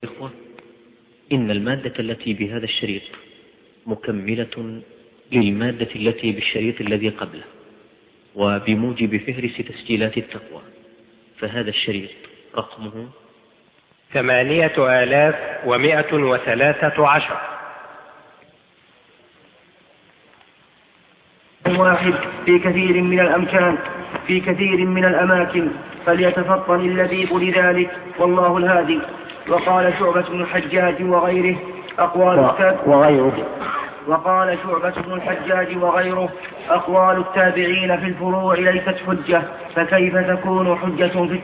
إخوة، إن المادة التي بهذا الشريط مكملة للمادة التي بالشريط الذي قبله، وبموجب فهرس تسجيلات التقوى، فهذا الشريط رقمه 8113. واحد في كثير من الأمكان في كثير من الأماكن، فليتفطن اللبيب لذلك، والله الهادي. وقال شعبة بن الحجاج وغيره أقوال التابعين في الفروع ليست حجة، فكيف تكون حجة في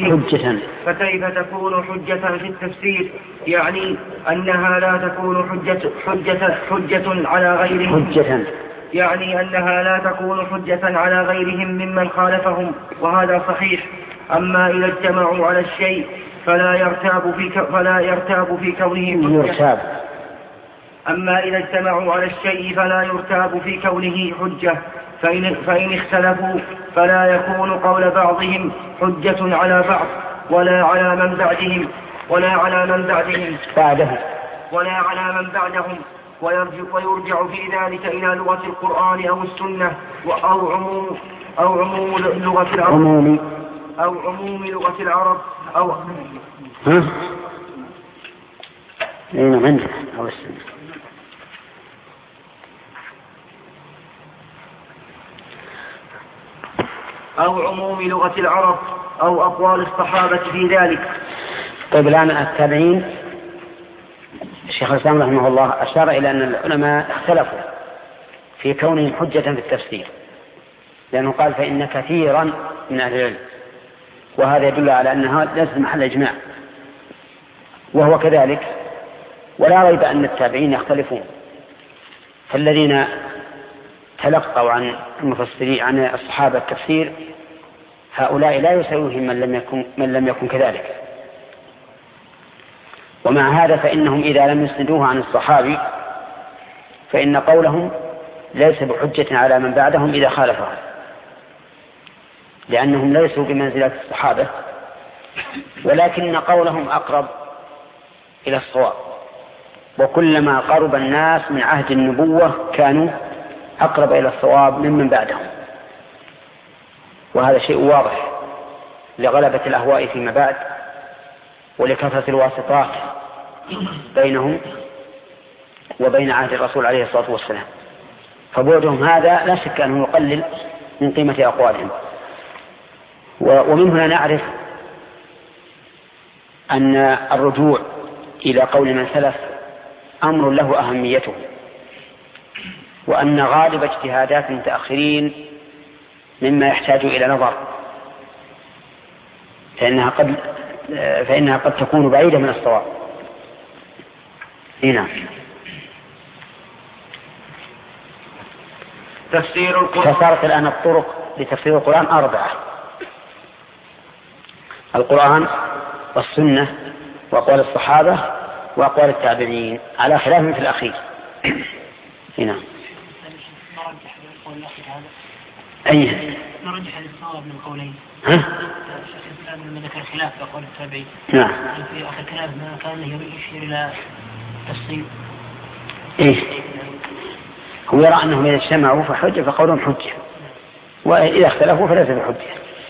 التفسير؟ يعني أنها لا تكون حجة على غيرهم، يعني أنها لا تكون حجة على غيرهم ممن خالفهم، وهذا صحيح. أما إذا اجتمعوا على الشيء فلا يرتاب في كونه حجة، فإن اختلفوا فلا يكون قول بعضهم حجة على بعض ولا على من بعدهم ويرجع في ذلك إلى لغة القرآن أو السنة أو عموم لغة العرب أو عموم لغة العرب أو أقوال الصحابة في ذلك. طيب، الآن التابعين الشيخ الإسلام رحمه الله أشار إلى أن العلماء اختلفوا في كونهم حجة في التفسير، لأنه قال فإن كثيرا من أهل العلم، وهذا يدل على أنها ليست محل إجماع، وهو كذلك. ولا ريب أن التابعين يختلفون، فالذين تلقوا عن المفسرين عن الصحابة التفسير هؤلاء لا يساويهم من لم يكن كذلك. ومع هذا فإنهم إذا لم يسندوه عن الصحابي فإن قولهم ليس بحجة على من بعدهم إذا خالفهم، لأنهم ليسوا بمنزلة الصحابة، ولكن قولهم أقرب إلى الصواب، وكلما قرب الناس من عهد النبوة كانوا أقرب إلى الصواب ممن بعدهم، وهذا شيء واضح لغلبة الأهواء فيما بعد ولكثرة الواسطات بينهم وبين عهد الرسول عليه الصلاة والسلام، فبعدهم هذا لا شك أنه يقلل من قيمة أقوالهم. ومن هنا نعرف أن الرجوع إلى قول من سلف أمر له أهميته، وأن غالب اجتهادات المتأخرين مما يحتاج إلى نظر، فإنها قد تكون بعيدة من الصواب. هنا تفسير القرآن. فصارت الآن الطرق لتفسير القرآن 4: القرآن والسنة وأقوال الصحابة وأقوال التابعين، على خلاف في الأخير. هنا نرجح الصواب من القولين. الشيخ الإسلام لما ذكر خلاف أقوال التابعين، نعم، في آخر كلام ما كان يشير إلى تفصيل. هو يرى أنهم إذا اجتمعوا فحجة فقولهم حجة، وإذا اختلفوا فليس بحجة.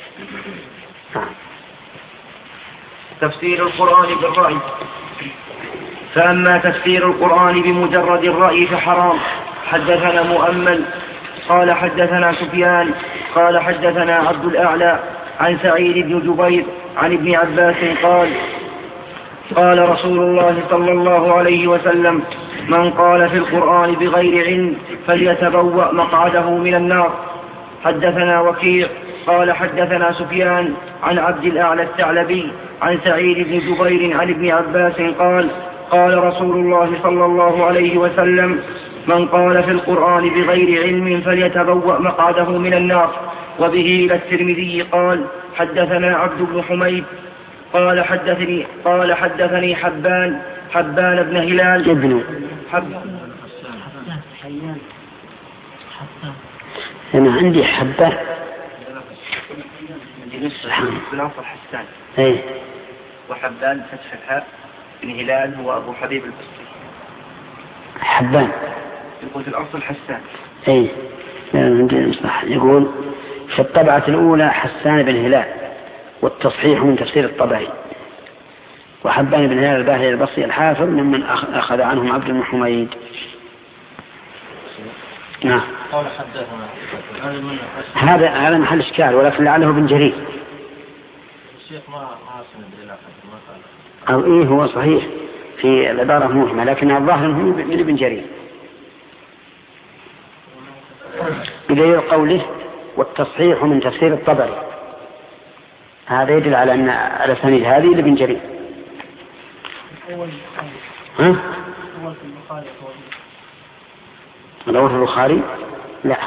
تفسير القرآن بالرأي. فأما تفسير القرآن بمجرد الرأي فحرام. حدثنا مؤمل قال حدثنا سفيان قال حدثنا عبد الأعلى عن سعيد بن جبير عن ابن عباس قال رسول الله صلى الله عليه وسلم: من قال في القرآن بغير علم فليتبوأ مقعده من النار. حدثنا وكيع قال حدثنا سفيان عن عبد الأعلى الثعلبي عن سعيد بن جبير عن ابن عباس قال رسول الله صلى الله عليه وسلم: من قال في القرآن بغير علم فليتبوأ مقعده من النار. وبه إلى الترمذي قال حدثنا عبد بن حميد قال حدثني حبان بن هلال أنا عندي حبان بنصر حسان وحبان فتح الحاء بن هلال هو أبو حبيب البصري. حبان يقول في الأصل حسان. أي صح. يقول في الطبعة الأولى حسان بن هلال، والتصحيح من تفسير الطبري. وحبان بن هلال الباهلي البصري الحافظ ممن أخذ عنهم عبد بن حميد. نعم. هذا محل إشكال، ولكن لعله بن جرير. الشيخ ما أو إيه هو صحيح في العبارة موهمة، لكن الظاهر من ابن جرير بدليل قوله والتصحيح من تفسير الطبري. هذا يدل على أن الأسانيد هذه لابن جرير. ها؟ الأول في البخاري؟ لا.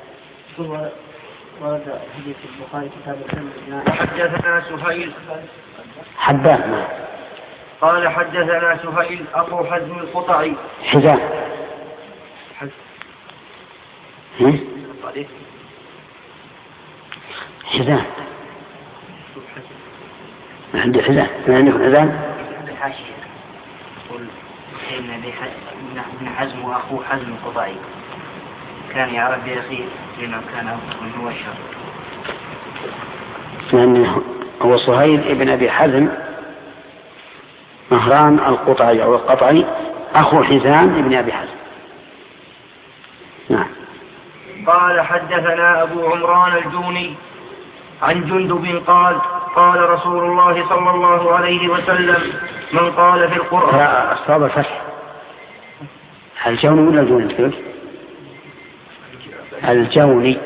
ورد حديث البخاري كتاب السنة. وحدثنا سهيل حبان قال حدثنا سهيل أبو حزم القطعي. حزام حزام عندي حزام. ما عندكم حزام؟ ابن حزم وأخوه حزم القطعي كان يعرف بأخيه لما كان أفضل من هو الشر. لأنه هو سهيل ابن أبي حزم مهران القطعي أو القطعي أخو حزام ابن أبي حزم. نعم. قال حدثنا أبو عمران الجوني عن جندب قال قال رسول الله صلى الله عليه وسلم من قال في القرآن. أصحاب الفتح الجوني ولا الجوني؟ الجوني.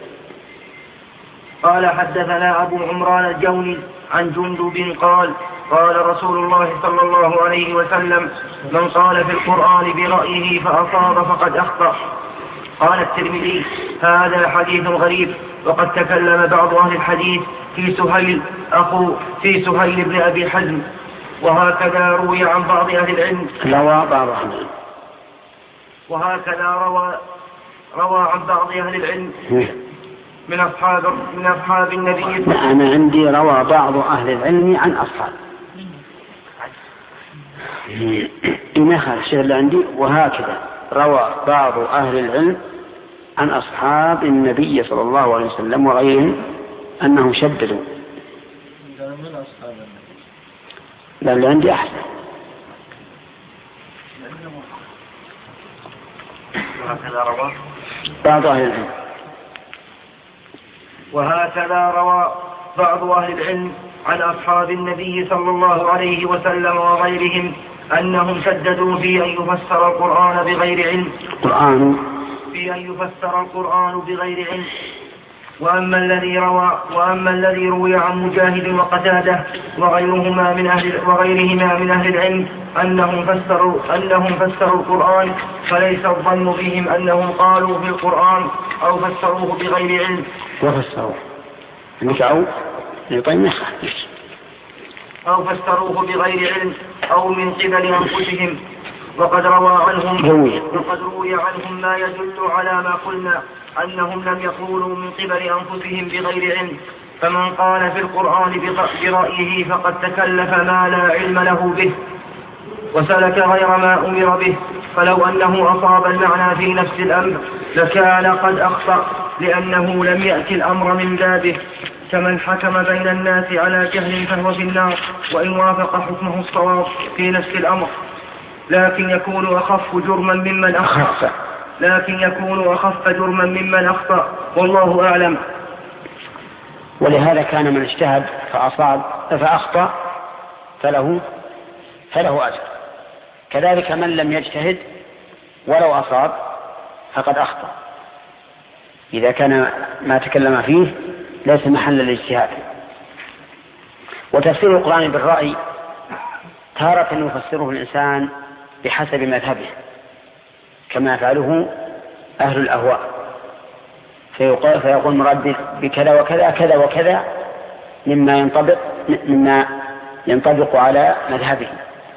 قال حدثنا أبو عمران الجوني عن جندب قال قال رسول الله صلى الله عليه وسلم من قال في القرآن برأيه فأصاب فقد أخطأ. قال الترمذي هذا حديث غريب، وقد تكلم بعض أهل الحديث في سهيل بن أبي حزم، وهكذا روي عن بعض أهل العلم. وهكذا روى عن بعض أهل العلم من أصحاب النبي. أنا عندي روى بعض أهل العلم عن أصحاب. ما خالف الشيء اللي عندي. وهكذا روى بعض أهل العلم عن أصحاب النبي صلى الله عليه وسلم وغيرهم أنهم شددوا. لا اللي عندي أحسن. بعض أهل العلم. وهكذا روى بعض أهل العلم عن أصحاب النبي صلى الله عليه وسلم وغيرهم أنهم شددوا في أن يفسر القرآن بغير علم. بغير علم. وأما الذي روي عن مجاهد وقتادة وغيرهما من أهل العلم أنهم فسروا القرآن، فليس الظن بهم أنهم قالوا في القرآن أو فسروه بغير علم. أو فسروه بغير علم أو من قبل أنفسهم. وقد روي عنهم ما يدل على ما قلنا أنهم لم يقولوا من قبل أنفسهم بغير علم. فمن قال في القرآن برأيه فقد تكلف ما لا علم له به وسلك غير ما أمر به، فلو أنه أصاب المعنى في نفس الأمر لكان قد أخطأ، لأنه لم يأتي الأمر من بابه. كمن حكم بين الناس على جهل فهو في النار وإن وافق حكمه الصواب في نفس الأمر، لكن يكون أخف جرما ممن أخطأ، والله أعلم. ولهذا كان من اجتهد فأخطأ فله أجر، كذلك من لم يجتهد ولو أصاب فقد أخطأ، إذا كان ما تكلم فيه ليس محل الاجتهاد. وتفسير القرآن بالرأي تارة يفسره الإنسان بحسب مذهبه كما يفعله أهل الأهواء، فيقول مراد بكذا وكذا كذا وكذا مما ينطبق على مذهبه.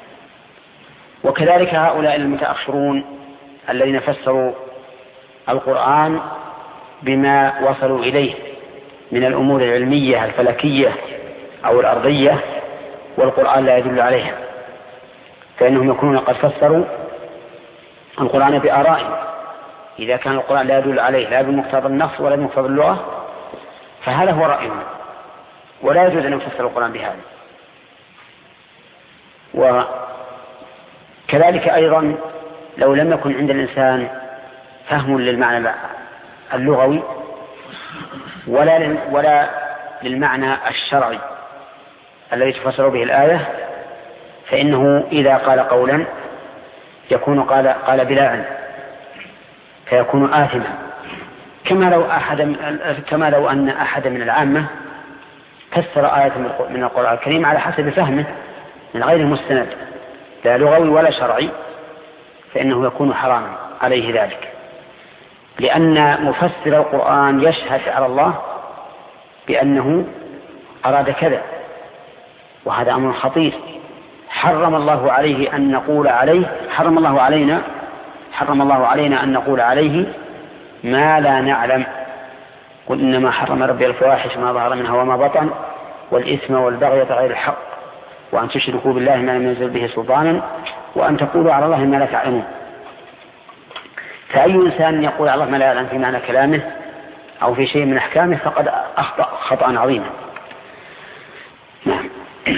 وكذلك هؤلاء المتأخرون الذين فسروا القرآن بما وصلوا إليه من الأمور العلمية الفلكية أو الأرضية والقرآن لا يدل عليها، فإنهم يكونون قد فسروا القرآن بآرائهم. إذا كان القرآن لا يدل عليه لا بمقتضى النص ولا بمقتضى اللغة فهذا هو رأيهم، ولا يجوز أن يفسر القرآن بهذا. وكذلك أيضا لو لم يكن عند الإنسان فهم للمعنى اللغوي ولا للمعنى الشرعي الذي تفسر به الآية، فإنه إذا قال قولا يكون قال بلا علم فيكون آثما، كما لو أن أحد من العامة فسر آية من القرآن الكريم على حسب فهمه من غير مستند لا لغوي ولا شرعي، فإنه يكون حراما عليه ذلك، لأن مفسر القرآن يشهد على الله بأنه أراد كذا، وهذا أمر خطير. حرم الله علينا أن نقول عليه ما لا نعلم. قل إنما حرم ربي الفواحش ما ظهر منها وما بطن والإثم والبغي بغير الحق وأن تشركوا بالله ما لم ينزل به سلطانا وأن تقولوا على الله ما لا تعلمون. فأي إنسان يقول على الله ما لا يعلم في معنى كلامه أو في شيء من أحكامه فقد أخطأ خطأ عظيما. نعم.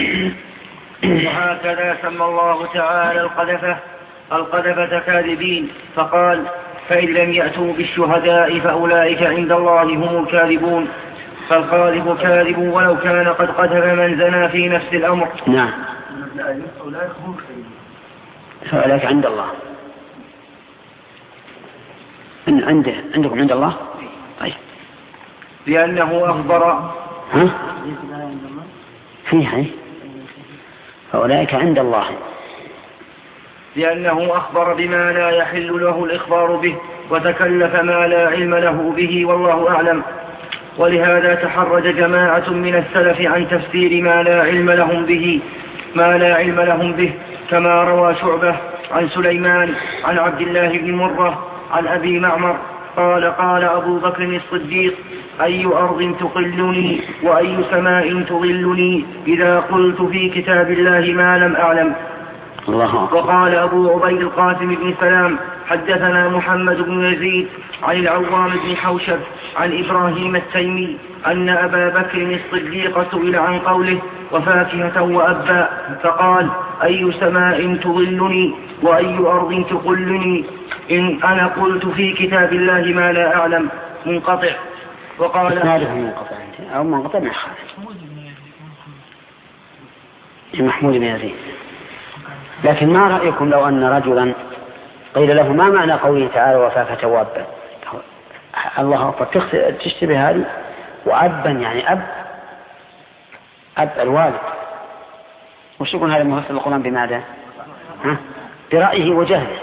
وهكذا سمى الله تعالى القذفة كاذبين، فقال: فإن لم يأتوا بالشهداء فأولئك عند الله هم الكاذبون. فالقاذف كاذب ولو كان قد قذف من زنى في نفس الأمر. نعم. فأولئك عند الله. عندكم عند الله؟ طيب. لأنه أخبر فيها فأولئك عند الله، لأنه أخبر بما لا يحل له الإخبار به وتكلف ما لا علم له به والله أعلم. ولهذا تحرج جماعة من السلف عن تفسير ما لا علم لهم به كما روى شعبة عن سليمان عن عبد الله بن مرة عن أبي معمر قال أبو بكر الصديق: أي أرض تقلني وأي سماء تظلني إذا قلت في كتاب الله ما لم أعلم. وقال أبو عبيد القاسم بن سلام: حدثنا محمد بن يزيد عن العوام بن حوشب عن إبراهيم التيمي أن أبا بكر الصديق سئل عن قوله وفاكهة وأبا فقال: أي سماء تظلني وأي أرض تقلني إن أنا قلت في كتاب الله ما لا أعلم. منقطع. وقال منقطع أو منقطع من خالد محمود بن يزيد. لكن ما رأيكم لو أن رجلا قيل له ما معنى قوله تعالى وفاكهة وأبا؟ الله أكبر، تشتبه هذه. وأبا يعني أب الوالد. وش يقول هذا المفسر القرآن بماذا؟ برأيه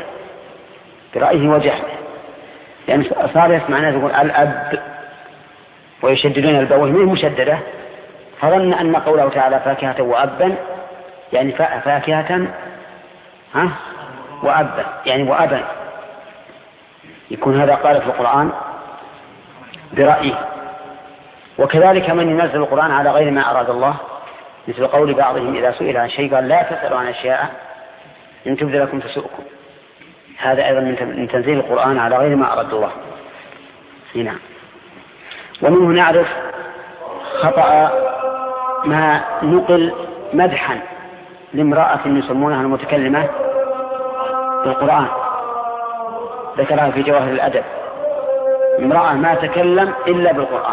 وجهله. يعني صار يسمع الناس يقول الأب ويشددون الباء وهي مشددة، فظن أن قوله تعالى فاكهة وأبا يعني فاكهة وأبا يعني وأبا، يكون هذا قال في القرآن برأيه. وكذلك من ينزل القرآن على غير ما أراد الله، مثل قول بعضهم إذا سئل عن شيء قال لا تسألوا عن أشياء إن تبد لكم تسؤكم. هذا أيضا من تنزيل القرآن على غير ما أراد الله. هنا ومنه نعرف خطأ ما نقل مدحا لامرأة يسمونها المتكلمة بالقرآن، ذكرها في جواهر الأدب: امرأة ما تكلم إلا بالقرآن.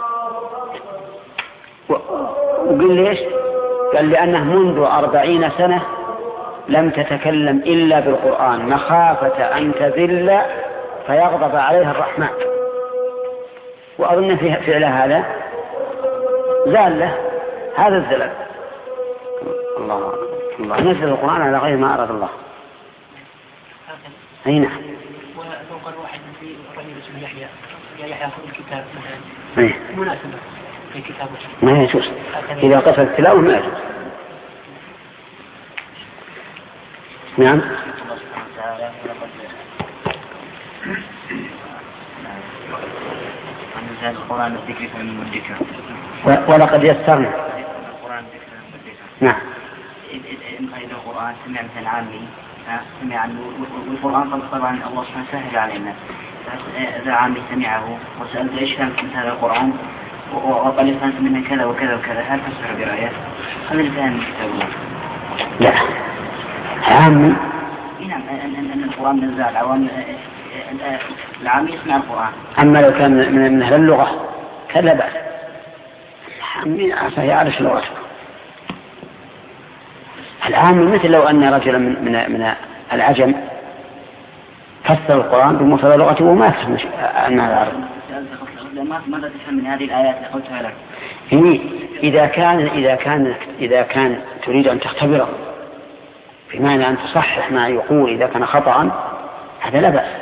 وقل ليش؟ قال لأنه منذ 40 سنة لم تتكلم إلا بالقرآن مخافة أن تذل فيغضب عليها الرحمن. وأظن في فعل هذا زالة هذا الزلل. الله نزل القرآن على غير ما أراد الله. أي نعم. ولو قال واحد في رجل اسمه يحيى يأخذ الكتاب مناسبة في كتابه ما يجوز. إذا قصد التلاوة ما يجوز. نعم. القرآن الذكر من الذكر ولقد يسرنا. نعم. إذا القرآن سمع مثل عامي سمع والقرآن طبعا الله سبحانه سهل علينا، إذا عامي سمعه وسألت إيش فهمت من هذا القرآن وقال لي فهمت منه كذا وكذا وكذا، هل تفسر برأيه؟ هذا الفهم من كتاب الله؟ لا عامي نعم، أن القرآن نزل العوام العامي يسمع القرآن. أما لو كان من أهل اللغة فلا بأس، العامي يعرف لغته. العامي مثل لو أن رجلا من العجم فسر القرآن بمفرد لغته وما يفهم أنها العرب. ماذا تفهم من هذه الآيات اللي قلتها لك؟ إذا كان تريد أن تختبره بمعنى أن تصحح ما يقول إذا كان خطأ هذا لا بأس.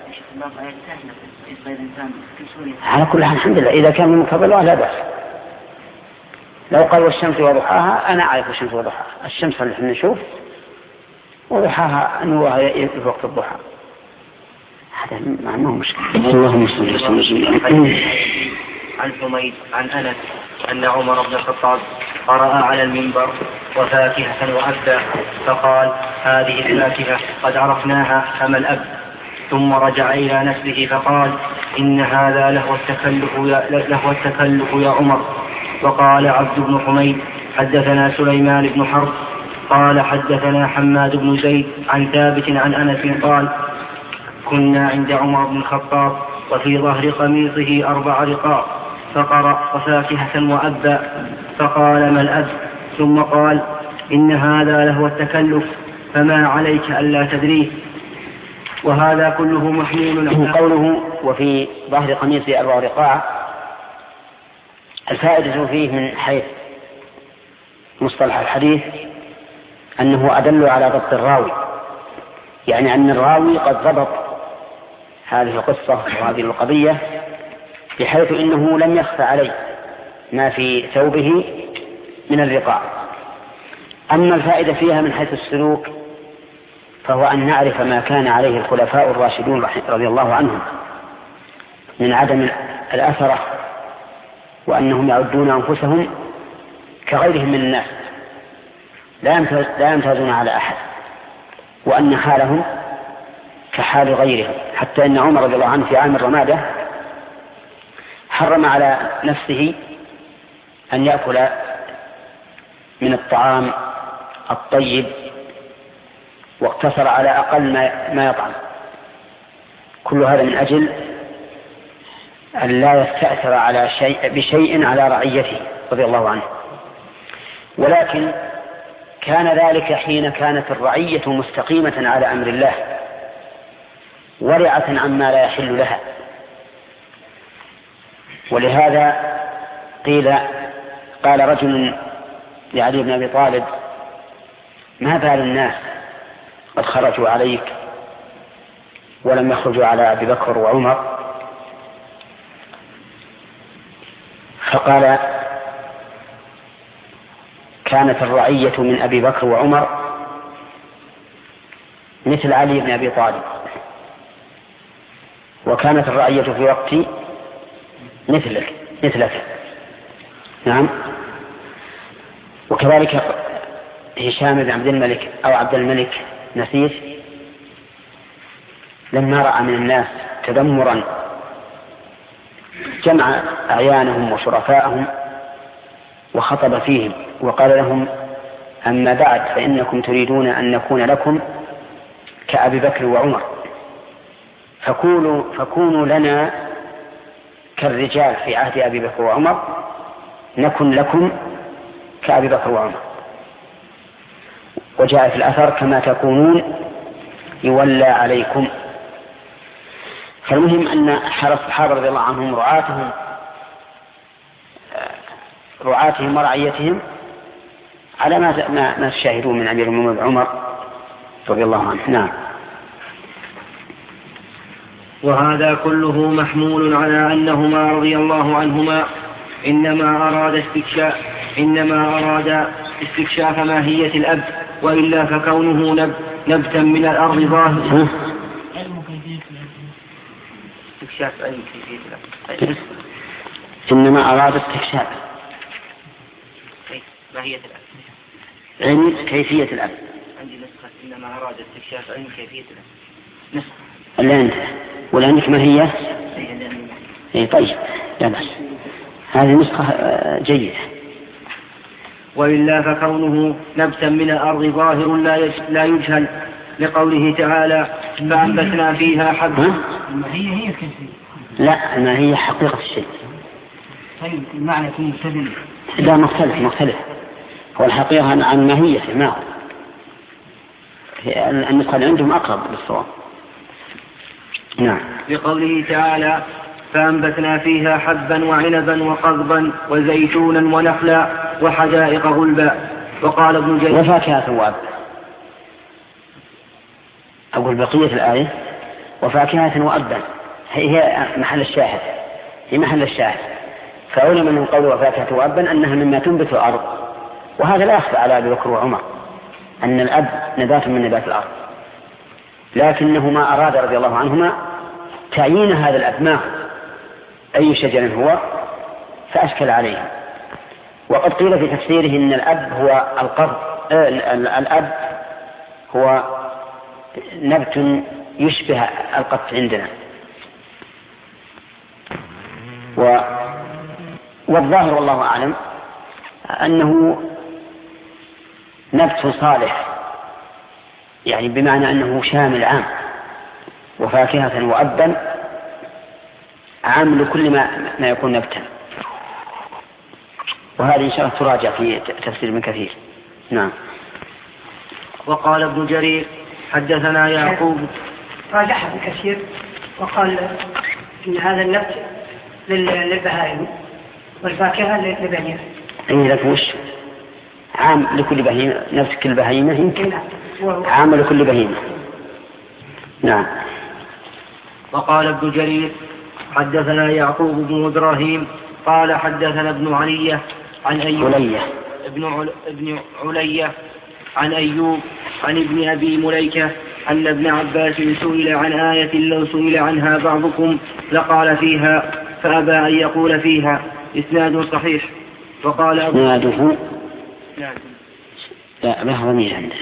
على كل حال الحمد لله إذا كان من مفرد اللغة لا بأس. لو قال والشمس وضحاها أنا أعرف الشمس وضحاها، الشمس اللي احنا نشوف وضحاها أنه في وقت الضحى، هذا ما عنه مشكلة. اللهم صل وسلم عن حميد عن أنس أن عمر بن الخطاب قرأ على المنبر وفاكهة وأبا فقال هذه الفاكهة قد عرفناها فما الأب، ثم رجع إلى نفسه فقال إن هذا لهو التكلف يا عمر. وقال عبد بن حميد حدثنا سليمان بن حرب قال حدثنا حماد بن زيد عن ثابت عن أنس قال كنا عند عمر بن الخطاب وفي ظهر قميصه 4 رقاء فقرأ وفاكهة وأبا فقال ما الأب، ثم قال إن هذا لهو التكلف فما عليك ألا تدريه. وهذا كله محمول على قوله وفي ظهر قميصه 4 رقاء. الفائدة فيه من حيث مصطلح الحديث أنه أدل على ضبط الراوي، يعني أن الراوي قد ضبط هذه القصة وهذه القضية بحيث إنه لم يخفى عليه ما في ثوبه من الرقاع. أما الفائدة فيها من حيث السلوك فهو أن نعرف ما كان عليه الخلفاء الراشدون رضي الله عنهم من عدم الأثرة، وأنهم يعدون أنفسهم كغيرهم من الناس لا يمتازون على أحد، وأن حالهم كحال غيرهم، حتى إن عمر رضي الله عنه في عام الرمادة حرم على نفسه أن يأكل من الطعام الطيب واقتصر على أقل ما يطعم، كل هذا من أجل أن لا يستأثر بشيء على رعيته رضي الله عنه. ولكن كان ذلك حين كانت الرعية مستقيمة على أمر الله ورعة عما لا يحل لها. ولهذا قال رجل لعلي بن أبي طالب ما بال الناس قد خرجوا عليك ولم يخرجوا على أبي بكر وعمر؟ فقال كانت الرعية من أبي بكر وعمر مثل علي بن أبي طالب، وكانت الرعية في وقتي مثلك. نعم. وكذلك هشام بن عبد الملك أو عبد الملك نسيس لما رأى من الناس تذمرا جمع أعيانهم وشرفاءهم وخطب فيهم وقال لهم أما بعد فإنكم تريدون أن نكون لكم كأبي بكر وعمر، فكونوا لنا كالرجال في عهد أبي بكر وعمر نكن لكم كأبي بكر وعمر. وجاء في الأثر كما تكونون يولى عليكم. فالمهم أن حال الصحابة رضي الله عنهم رعاتهم ورعيتهم على ما تشاهدون من أمير المؤمنين عمر رضي الله عنه. نعم. وهذا كله محمول على أنهما رضي الله عنهما إنما أراد استكشاف ماهية الأب، وإلا فكونه نبتا من الأرض ظاهر. استكشاف أي كيفية الأب؟ إنما أراد استكشاف ماهية الأب. علم كيفية الأب. عندي نسخة إنما أراد استكشاف علم كيفية الأب. نسخة. اللي عندك ولا عندك ما هي؟ إيه طيب لا بأس، هذه نسخة جيدة. وإلا فكونه نبتا من الأرض ظاهر لا يجهل، لقوله تعالى فأنبتنا فيها حبا. هي الكيفية. لا ما هي حقيقة الشيء. طيب المعنى يكون مختلف. لا مختلف. هو الحقيقة عن ماهيته ما هو. النسخة اللي عندهم أقرب للصواب. نعم. لقوله تعالى فأنبتنا فيها حبا وعنبا وقضبا وزيتونا ونخلا وحدائق غلبا. وقال ابن جرير وفاكهة وأبا. أقول بقية الآية وفاكهة وأبا هي محل الشاهد. فعلم من قول وفاكهة وأبا أنها مما تنبت الأرض، وهذا لا يخفى على أبي بكر وعمر أن الأب نبات من نبات الأرض، لكنه ما أراد رضي الله عنهما تعيين هذا الأب ما أي شجر هو، فأشكل عليه. وقد قيل في تفسيره أن الأب هو الأب هو نبت يشبه القط عندنا. والظاهر والله أعلم أنه نبت صالح، يعني بمعنى أنه شامل عام، وفاكهة وأبا عام لكل ما يكون نبتا. وهذه إن شاء الله تراجع في تفسير ابن كثير. نعم. وقال ابن جرير حدثنا يعقوب. راجعها ابن كثير وقال إن هذا النبت للبهائم والفاكهة للبهيمة. أي لك وش عام لكل بهيمة، نفس كل بهيمة يمكن عام لكل بهيمة. نعم. وقال ابن جرير حدثنا يعقوب بن إبراهيم قال حدثنا ابن علية عن أيوب ابن علية عن أيوب عن ابن أبي مليكة أن ابن عباس سئل عن آية لو سئل عنها بعضكم لقال فيها فأبى أن يقول فيها. إسناد صحيح. وقال إسناده لا ضمير عنده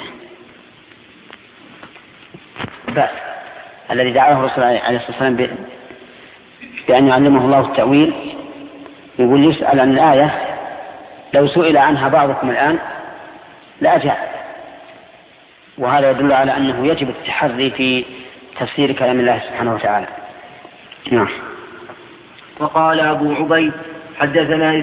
بس الذي دعاه الرسول عليه الصلاة والسلام بأن يعلمه الله التأويل، يقول يسأل عن الآية لو سئل عنها بعضكم الآن لأجاب، وهذا يدل على أنه يجب التحري في تفسير كلام الله سبحانه وتعالى. نعم. وقال أبو عبيد حدثنا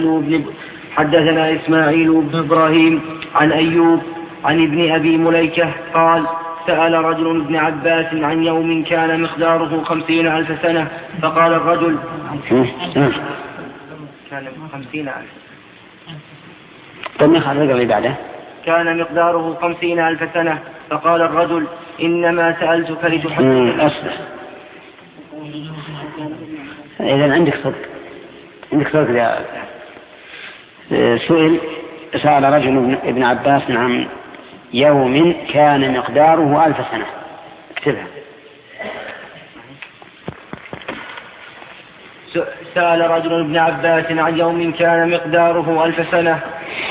إسماعيل بن إبراهيم عن أيوب عن ابن أبي مليكة قال سأل رجل ابن عباس عن يوم كان مقداره 50,000 سنة فقال الرجل كان 50,000 كان مقداره 50,000 سنة فقال الرجل إنما سألتك لتحدثني. إذا عندك صدق سأل رجل ابن عباس عن يوم كان مقداره 1000 سنة. اكتبها. سأل رجل ابن عباس عن يوم كان مقداره 1000 سنة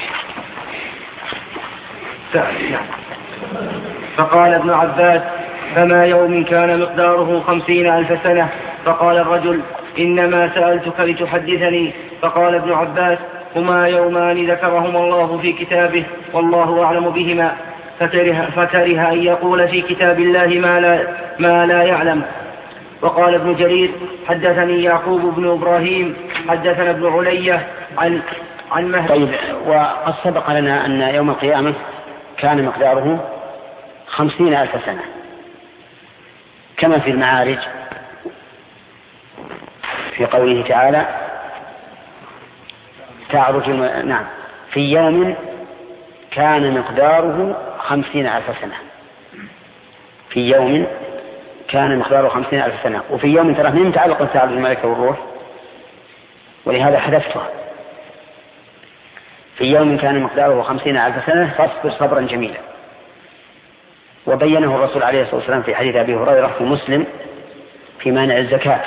فقال ابن عباس فما يوم كان مقداره 50,000 سنة فقال الرجل إنما سألتك لتحدثني. فقال ابن عباس هما يومان ذكرهما الله في كتابه والله أعلم بهما فكره أن يقول في كتاب الله ما لا يعلم. وقال ابن جرير حدثني يعقوب بن إبراهيم حدثنا ابن علية عن مهدي. طيب وقد سبق لنا أن يوم القيامة كان مقداره 50,000 سنة كما في المعارج في قوله تعالى نعم في يوم كان مقداره 50,000 سنة، في يوم كان مقداره 50,000 سنة. وفي يوم ترى من تعلق تعرج الملائكة والروح، ولهذا حذفتها. في يوم كان مقداره 50,000 سنة فاصبر صبرا جميلا. وبينه الرسول عليه الصلاة والسلام في حديث أبي هريرة في مسلم في مانع الزكاة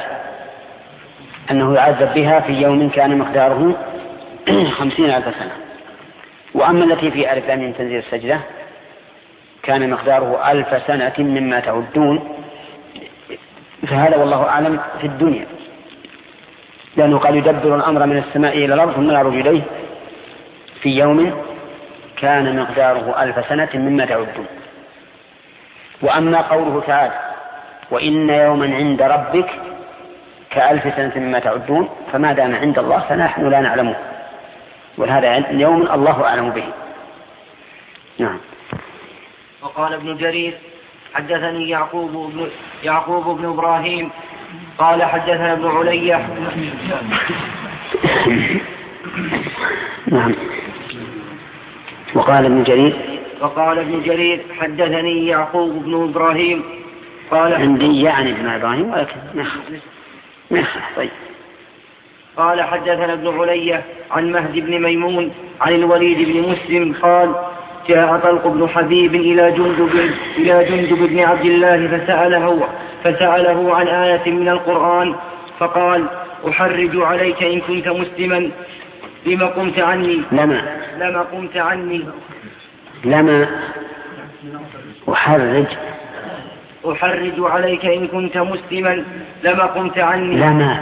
أنه يعذب بها في يوم كان مقداره 50,000 سنة. وأما التي في ألف لام تنزيل السجدة كان مقداره 1000 سنة مما تعدون، فهذا والله أعلم في الدنيا، لأنه قال يدبر الأمر من السماء إلى الأرض ثم يعرج إليه في يوم كان مقداره 1000 سنة مما تعدون. وأما قوله تعالى وإن يوما عند ربك ك1000 سنة مما تعدون، فما دام عند الله فنحن لا نعلمه، وهذا يوم الله أعلم به. نعم. وقال ابن جرير حدثني يعقوب بن إبراهيم قال حدثنا ابن علية. نعم. وقال ابن جرير حدثني يعقوب بن إبراهيم قال عندي يعني ابن إبراهيم ولكن طيب. قال حدثنا ابن علية عن مهدي بن ميمون عن الوليد بن مسلم قال جاء طلق بن حبيب إلى جندب بن عبد الله فسأله عن آية من القرآن فقال أحرج عليك إن كنت مسلما لما قمت عني أحرج عليك إن كنت مسلما لما قمت عني.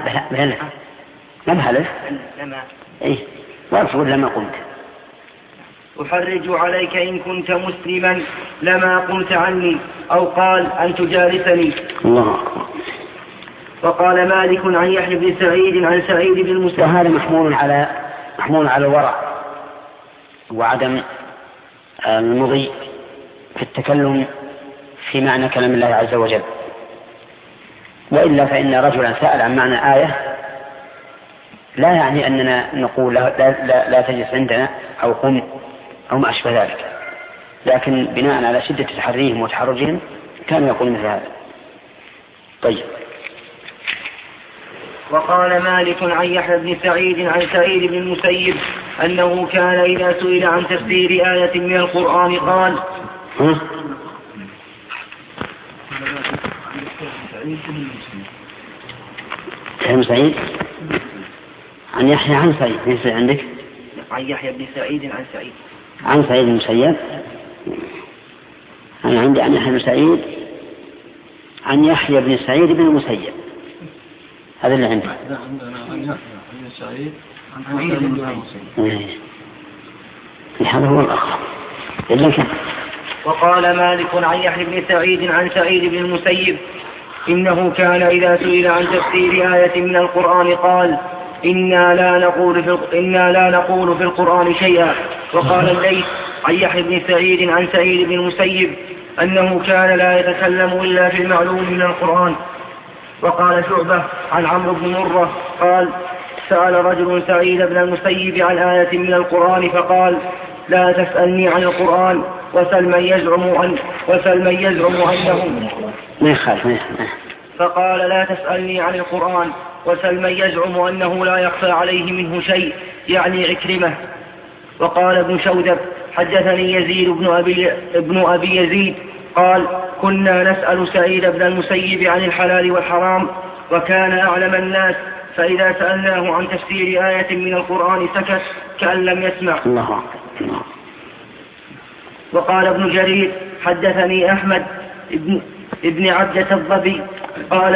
أحرج عليك إن كنت مسلما لما قمت عني، أو قال أن تجالسني. الله أكبر. وقال مالك عن يحيى بن سعيد عن سعيد بن المسيب. وهذا محمول على الورع وعدم المضي في التكلم في معنى كلام الله عز وجل، وإلا فإن رجلا سأل عن معنى آية لا يعني أننا نقول لا تجلس عندنا أو قم أو ما أشبه ذلك، لكن بناء على شدة تحريهم وتحرجهم كانوا يقولون مثل هذا. طيب. وقال مالك عن يحيى بن سعيد عن سعيد بن المسيب أنه كان إذا سئل عن تفسير آية من القرآن قال سعيد عن يحيى عن سعيد عندك عن يحيى بن سعيد عن سعيد بن المسيب. أنا عندي عن يحيى بن سعيد عن يحيى بن سعيد بن المسيب، هذا اللي عندي. هذا هو الأخر. وقال مالك عن يحيى بن سعيد عن سعيد بن المسيب إنه كان إذا سئل عن تفسير آية من القرآن قال إنا لا نقول في القرآن شيئا. وقال الليث عن يحيى بن سعيد عن سعيد بن المسيب أنه كان لا يتكلم إلا في المعلوم من القرآن. وقال شعبة عن عمرو بن مرة قال سأل رجل سعيد بن المسيب عن آية من القرآن فقال لا تسألني عن القرآن وسل من يزعم أنه فقال لا تسألني عن القرآن وسل من يزعم أنه لا يخفى عليه منه شيء، يعني عكرمة. وقال ابن شودب حدثني يزيد بن أبي يزيد قال كنا نسأل سعيد بن المسيب عن الحلال والحرام وكان أعلم الناس، فإذا سألناه عن تفسير آية من القرآن سكت كأن لم يسمع. الله. وقال ابن جرير حدثني أحمد ابن عبدة الضبي قال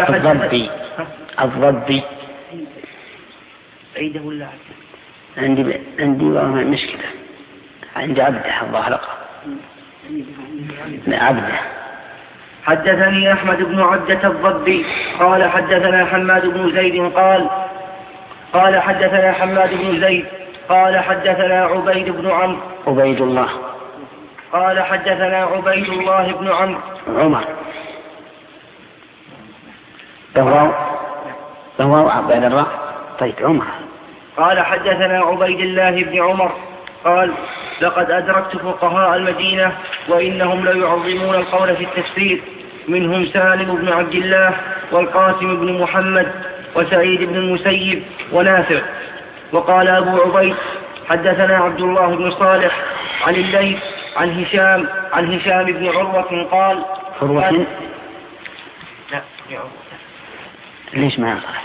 الضبي عيده الله عندي مشكلة عندي عبده الظاهر عبده. حدثني أحمد بن عبدة الضبي قال حدثنا حماد بن زيد قال حدثنا حماد بن زيد قال حدثنا عبيد بن عمرو عبيد الله قال حدثنا عبيد الله بن عمر فهو عبد الراء. طيب عمر. قال حدثنا عبيد الله بن عمر قال لقد أدركت فقهاء المدينة وإنهم ليعظمون القول في التفسير، منهم سالم بن عبد الله والقاسم بن محمد وسعيد بن المسيب ونافع. وقال أبو عبيد حدثنا عبد الله بن صالح عن الليث عن هشام بن عروة قال ليش ما صح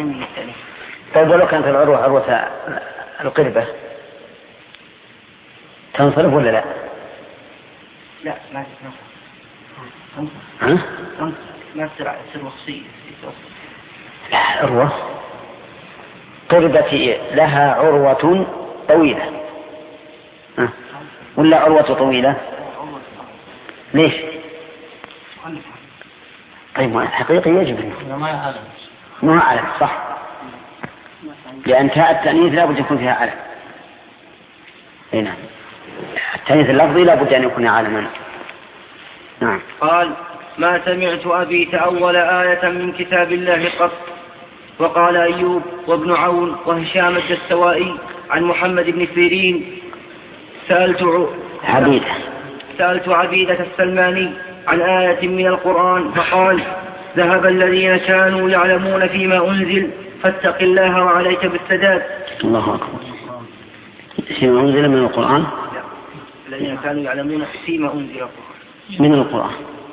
طيب ولو كانت العروة عروة القربة تنصرف ولا لا؟ لا ما ها؟ ما تصير وصية. لا عروة قربت لها عروة طويلة ولا عروة طويلة؟ ليش؟ طيب الحقيقة يجب ما علم صح، لأن تاء التأنيث لا بد يكون فيها علم. نعم التأنيث اللفظي لا بد أن يكون علما. نعم. قال ما سمعت أبي تأول آية من كتاب الله قط. وقال أيوب وابن عون وهشام الدستوائي عن محمد بن سيرين سألت عبيدة السلماني عن آية من القرآن فقال ذهب الذين كانوا يعلمون فيما أنزل فاتق الله وعليك بالسداد. الله أكبر. فيما أنزل من القرآن؟ الذين كانوا يعلمون فيما أنزل من القرآن.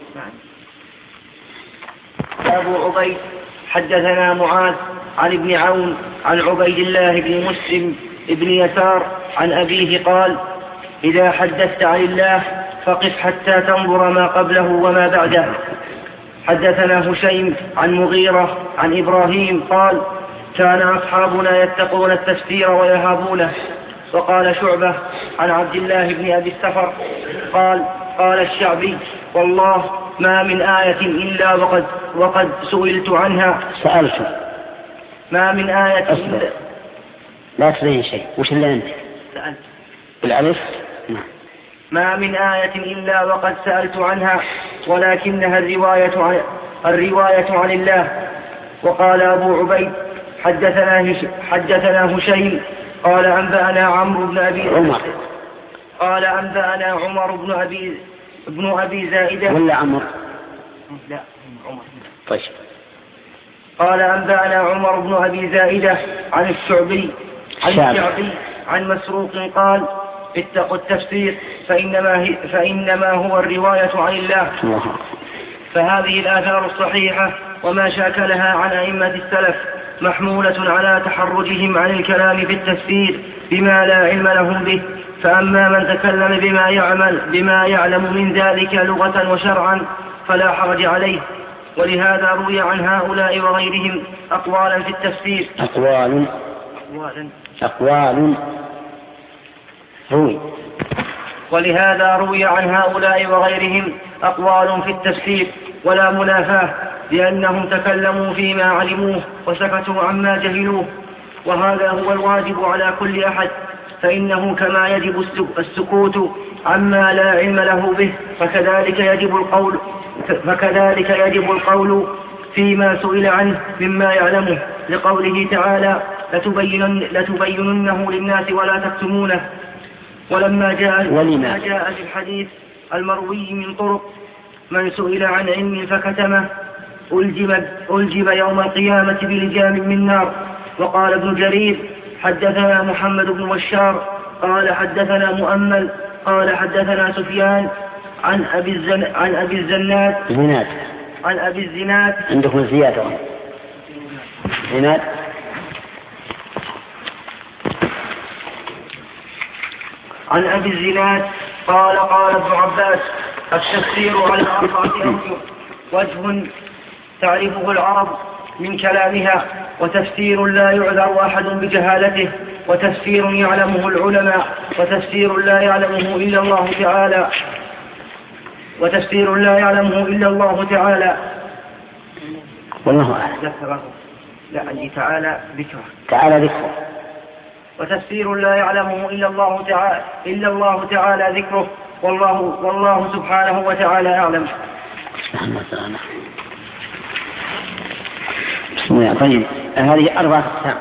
أبو عبيد حدثنا معاذ عن ابن عون عن عبيد الله بن مسلم ابن يسار عن أبيه قال إذا حدثت عن الله فقف حتى تنظر ما قبله وما بعده. حدثنا هشيم عن مغيرة عن إبراهيم قال كان أصحابنا يتقون التفسير ويهابونه. وقال شعبة عن عبد الله بن أبي السفر قال الشعبي والله ما من آية إلا وقد سئلت عنها. سألت ما من آية إلا لا تبين شيء. وش اللي أنت سألت بالألف؟ ما من آية إلا وقد سألت عنها ولكنها الرواية عن الله. وقال أبو عبيد حدثنا هشيم قال أنبأنا عمرو بن أبي قال أنبأنا عمر بن أبي زائدة ولا عمر؟ لا عمر. طيب. قال أنبأنا عمر بن أبي زائدة عن الشعبي عن مسروق قال اتقوا التفسير فإنما هو الرواية عن الله. فهذه الآثار الصحيحة وما شاكلها عن أئمة السلف محمولة على تحرجهم عن الكلام في التفسير بما لا علم لهم به. فأما من تكلم بما يعلم من ذلك لغة وشرعا فلا حرج عليه. ولهذا روي عن هؤلاء وغيرهم أقوالا في التفسير. أقوال روي. ولهذا روي عن هؤلاء وغيرهم أقوال في التفسير ولا منافاة لأنهم تكلموا فيما علموه وسكتوا عما جهلوه. وهذا هو الواجب على كل أحد، فإنه كما يجب السكوت عما لا علم له به فكذلك يجب القول فيما سئل عنه مما يعلمه، لقوله تعالى لتبيننه للناس ولا تكتمونه. ولما جاء في الحديث المروي من طرق من سئل عن علم فكتمه ألجم يوم القيامة بلجام من نار. وقال ابن جرير حدثنا محمد بن بشار قال حدثنا مؤمل قال حدثنا سفيان عن أبي الزناد عندكم زيادة زناد عن أبي الزناد قال ابن عباس التفسير على 4 أوجه: وجه تعرفه العرب من كلامها، وتفسير لا يعذر أحد بجهالته، وتفسير يعلمه العلماء، وتفسير لا يعلمه إلا الله تعالى والله أعلم. لا عندي تعالى ذكره. وتفسير لا يعلمه إلا الله تعالى ذكره، والله سبحانه وتعالى أعلم. طيب هذه 4 أقسام.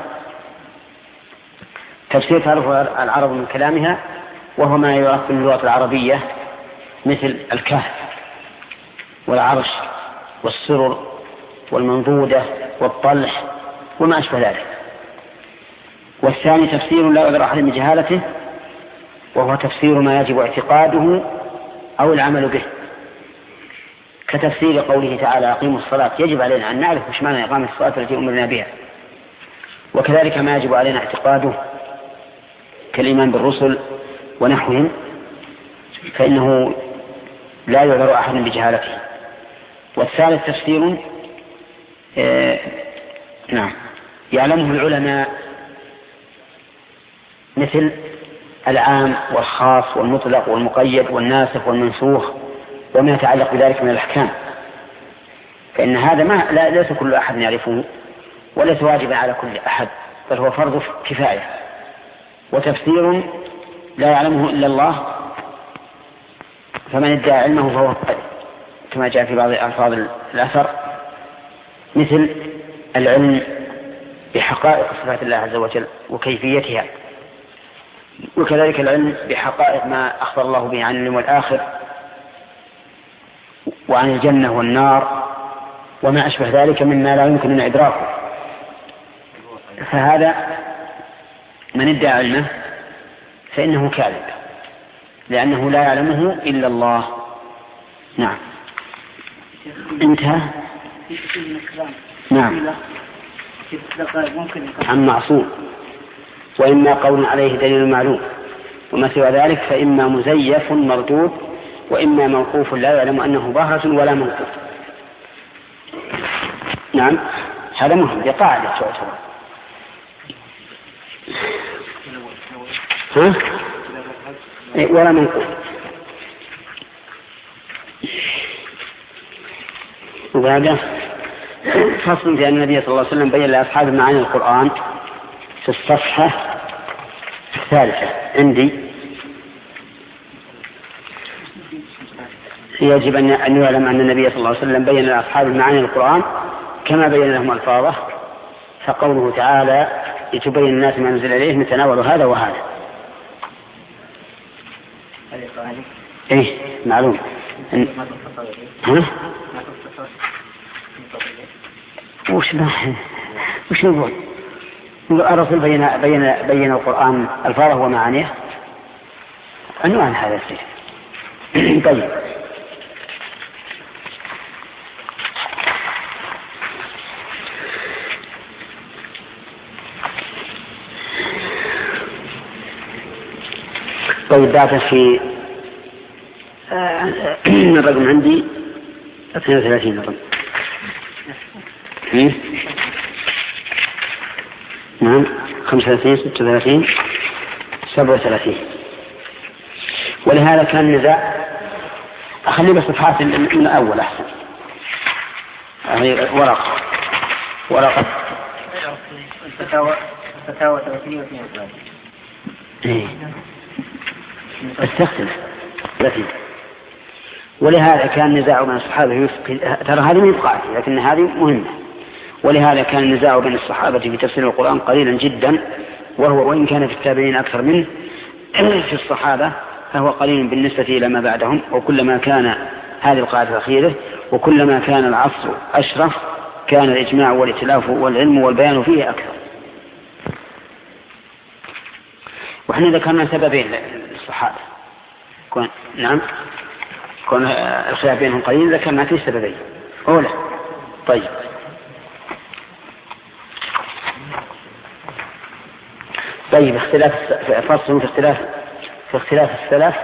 تفسير تعرف العرب من كلامها، وهو ما يعرف باللغة العربية مثل الكهف والعرش والسرر والمنضودة والطلح وما أشبه ذلك. والثاني تفسير لا يعذر أحد بجهالته، وهو تفسير ما يجب اعتقاده أو العمل به، كتفسير قوله تعالى أقيموا الصلاة. يجب علينا أن نعرف مش معنى إقامة الصلاة التي أمرنا بها. وكذلك ما يجب علينا اعتقاده كالإيمان بالرسل ونحوهم فإنه لا يعذر أحد بجهالته. والثالث تفسير يعلمه العلماء مثل العام والخاص والمطلق والمقيد والناسخ والمنسوخ وما يتعلق بذلك من الأحكام، فإن هذا ليس كل أحد يعرفه وليس واجبا على كل أحد، بل هو فرض كفاية. وتفسير لا يعلمه إلا الله، فمن ادعى علمه فهو مبتدع كما جاء في بعض ألفاظ الأثر، مثل العلم بحقائق صفات الله عز وجل وكيفيتها، وكذلك العلم بحقائق ما أخبر الله به عن اليوم الآخر وعن الجنة والنار وما أشبه ذلك مما لا يمكن أن إدراكه. فهذا من ادعى علمه فإنه كاذب، لأنه لا يعلمه إلا الله. نعم. انتهى. نعم. عن معصوم، وإما قول عليه دليل معلوم، وما سوى ذلك فإما مزيف مردود، وإما موقوف لا يعلم أنه ظاهرة ولا موقوف. نعم، هذا مهم بقاعدة تعتبر. ولا منقول. وهذا فصل في أن النبي صلى الله عليه وسلم بين لأصحابه معاني القرآن في الصفحة الثالثة عندي. يجب أن يعلم أن النبي صلى الله عليه وسلم بين لأصحابه معاني القرآن كما بين لهم ألفاظه، فقوله تعالى لتبين الناس ما نزل إليه متناول هذا وهذا. معلوم. وش نقول؟ الرسول بين القرآن ألفاظه ومعانيه، عنوان هذا الشيء. طيب، بعد في الرقم عندي 32 رقم. نعم، 35 36 37. ولهذا كان النزاع. أخلي بس صفحات من الأول أحسن. ورقة الفتاوى 32. استخدم 30. ولهذا كان نزاع بين الصحابة، ترى هذه من قاعدة لكن هذه مهمة. ولهذا كان النزاع بين الصحابة في تفسير القرآن قليلا جدا، وإن كان في التابعين أكثر منه في الصحابة فهو قليل بالنسبة إلى ما بعدهم. وكلما كان هذه القاعدة الأخيرة وكلما كان العصر أشرف كان الإجماع والائتلاف والعلم والبيان فيه أكثر. وإحنا ذكرنا سببين للصحابة. نعم، كون الخلاف بينهم قليل ذكرنا فيه سببين. أولا، طيب، فصل في اختلاف السلف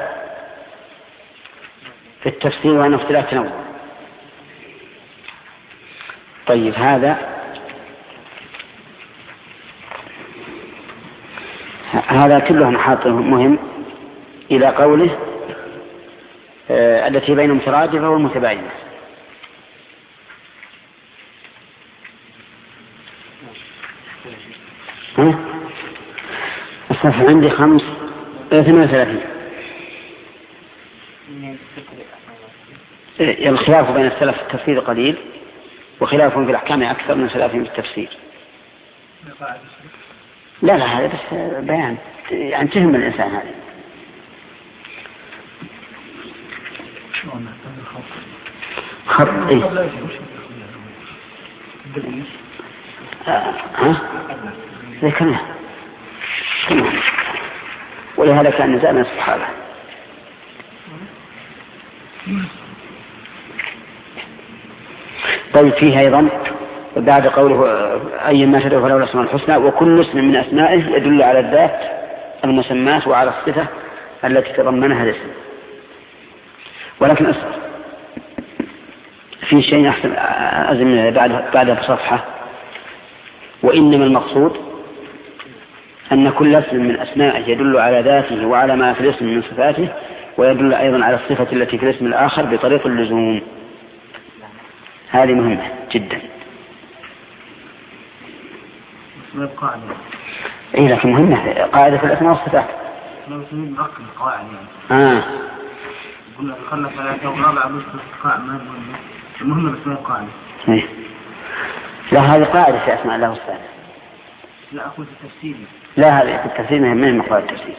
في التفسير وأنه اختلاف تنوع. طيب، هذا كله محاط مهم إلى قوله التي بين مترادفة والمتباينة. الصفحة عندي 38. الخلاف بين السلف في التفسير قليل، وخلافهم في الأحكام أكثر من خلافهم في التفسير. لا هذا بس بيان يعني تهم الإنسان هذا. خط ذكرنا. ولهذا كان نزاع من الصحابة. طيب، فيه أيضا بعد قوله أي ما تدعو فله الأسماء الحسنى، وكل اسم من أسمائه يدل على الذات المسماة وعلى الصفة التي تضمنها الاسم. ولكن أصبر، في شيء أحسن أزم بعدها بصفحة. وإنما المقصود أن كل اسم من أسمائه يدل على ذاته وعلى ما في الاسم من صفاته، ويدل أيضا على الصفة التي في الاسم الآخر بطريق اللزوم. هذه مهمة جدا. إيه لكن مهمة، قاعدة في الأسماء والصفات. قلنا ذكرنا ثلاثة ورابعة باستثقاء ما المهمة باسماء القاعدة. لا هذه قاعدة في أسماء الله والصفات. لا أقول في التفسير. لا هذه في التفسير من مقاعد التفسير.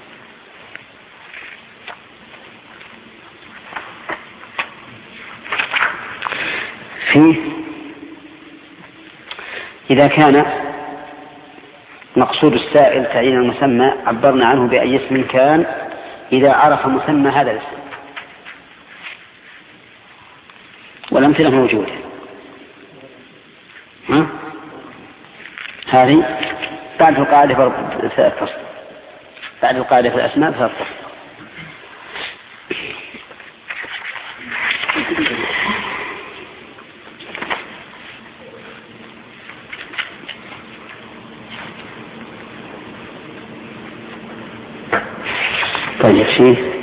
فيه إذا كان مقصود السائل تعيين المسمى عبرنا عنه بأي اسم كان إذا عرف مسمى هذا الاسم، والأمثلة موجودة. هذه بعد القاعدة في الفصل، بعد القاعدة في الأسماء في الفصل. طيب فيه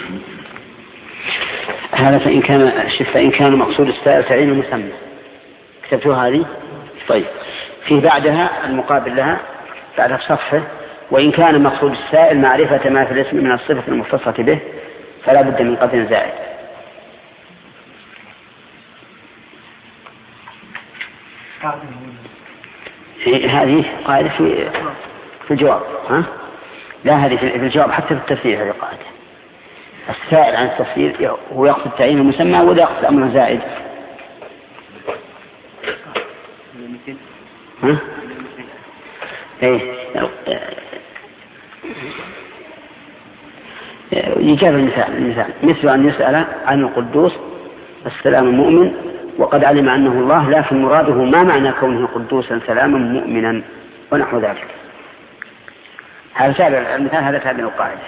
هذا فإن كان مقصود السائل تعيين المسمى، كتبتوا هذه. طيب فيه بعدها المقابل لها بعدها بصفحة: وإن كان مقصود السائل معرفة ما في الاسم من الصفة المختصة به فلا بد من قدر زائد. هذه قاعدة في الجواب. لا هذه في الجواب حتى في التفسير. هذه قاعدة السائل عن التفسير هو يقصد تعيين المسمى ولا يقصد أمر زائد. يجاب المثال مثل أن يسأل عن القدوس السلام المؤمن وقد علم أنه الله، لكن مراده ما معنى كونه قدوسا سلاما مؤمنا ونحو ذلك. هذا تابع المثال، هذا تابع القاعدة.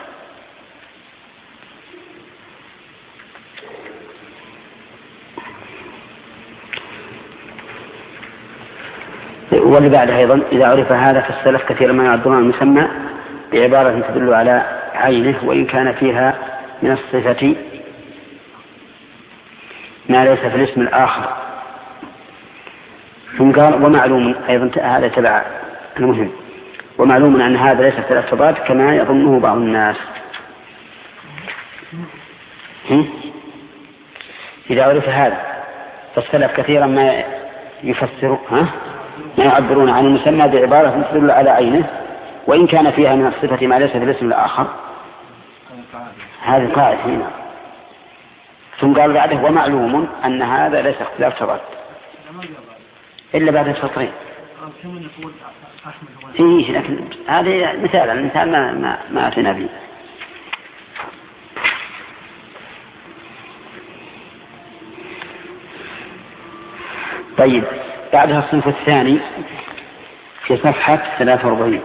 واللي بعده أيضا: إذا عرف هذا فالسلف كثيرا ما يعبرون المسمى بعبارة تدل على عينه وإن كان فيها من الصفة ما ليس في الاسم الآخر. ثم قال: ومعلوم أيضا، هذا تبع المهم، ومعلوم أن هذا ليس في الاعتبار كما يظنه بعض الناس. إذا عرف هذا فالسلف كثيرا ما يفسر ما يعبرون عن المسمى بعبارة تدل على عينه وإن كان فيها من الصفة ما ليس في الاسم الآخر. هذه قاعدة هنا. ثم قال بعده: ومعلوم أن هذا ليس اختلاف تضاد إلا بعد السطرين. لكن هذه المثال ما أتنا به. طيب بعدها الصنف الثاني في صفحة 43.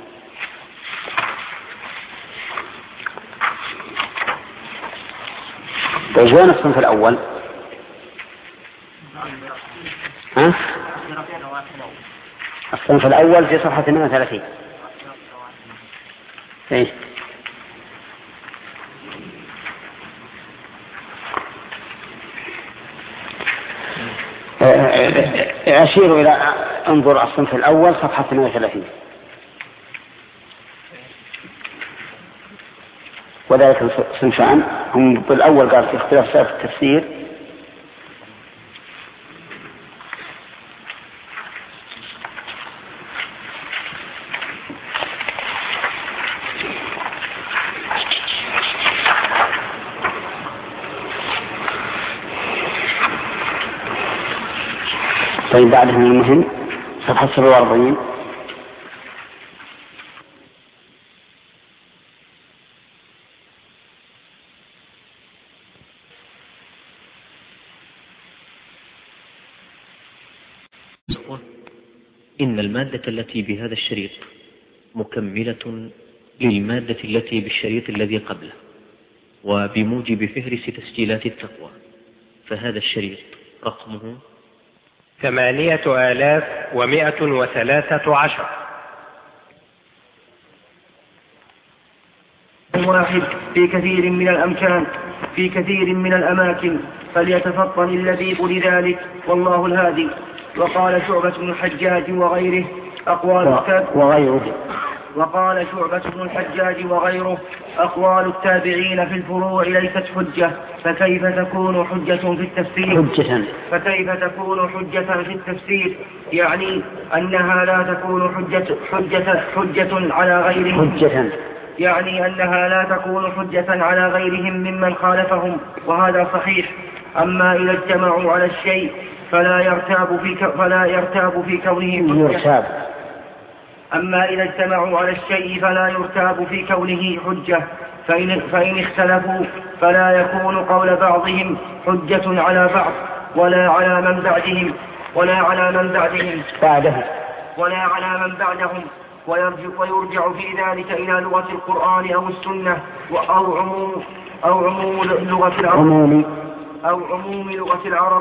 طيب وين الصنف الأول؟ الصنف الأول في صفحة 38. أشير إلى انظر الصنف الأول صفحة 38. وذلك صنفان هم: بالأول قال في اختلاف سائر التفسير، طيب بعدها من المهم صفحة 47. إن المادة التي بهذا الشريط مكملة للمادة التي بالشريط الذي قبله، وبموجب فهرس تسجيلات التقوى، فهذا الشريط رقمه 8113. واحد في كثير من الأمكان في كثير من الأماكن، فليتفطن اللبيب لذلك، والله الهادي. وقال شعبة بن الحجاج وغيره وقال شعبة بن الحجاج وغيره أقوال التابعين في الفروع ليست حجة، فكيف تكون حجة في التفسير؟ يعني أنها لا تكون حجة على غيرهم ممن خالفهم، وهذا صحيح. أما إذا اجتمعوا على الشيء فلا يرتاب في كونه حجة، فإن اختلفوا فلا يكون قول بعضهم حجة على بعض ولا على من بعدهم ويرجع في ذلك إلى لغة القرآن أو السنة أو عموم لغة العرب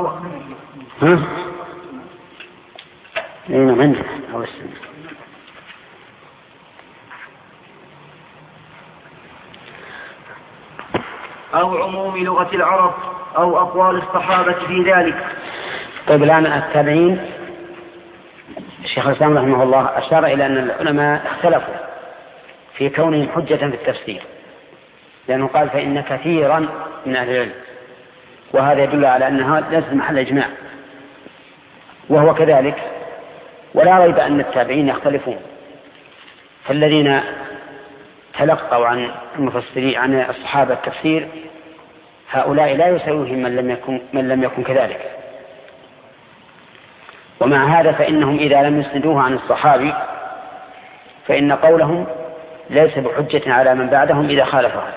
أو عموم لغة العرب أو أقوال الصحابة في ذلك. طيب الآن التابعين، الشيخ الإسلام رحمه الله أشار إلى أن العلماء اختلفوا في كونهم حجة في التفسير، لأنه قال فإن كثيرا من أهل العلم، وهذا يدل على أنها ليست محل إجماع، وهو كذلك. ولا ريب أن التابعين يختلفون، فالذين تلقوا عن المفسرين عن الصحابة التفسير هؤلاء لا يساويهم من لم يكن كذلك. ومع هذا فإنهم إذا لم يسندوه عن الصحابي فإن قولهم ليس بحجة على من بعدهم إذا خالفهم،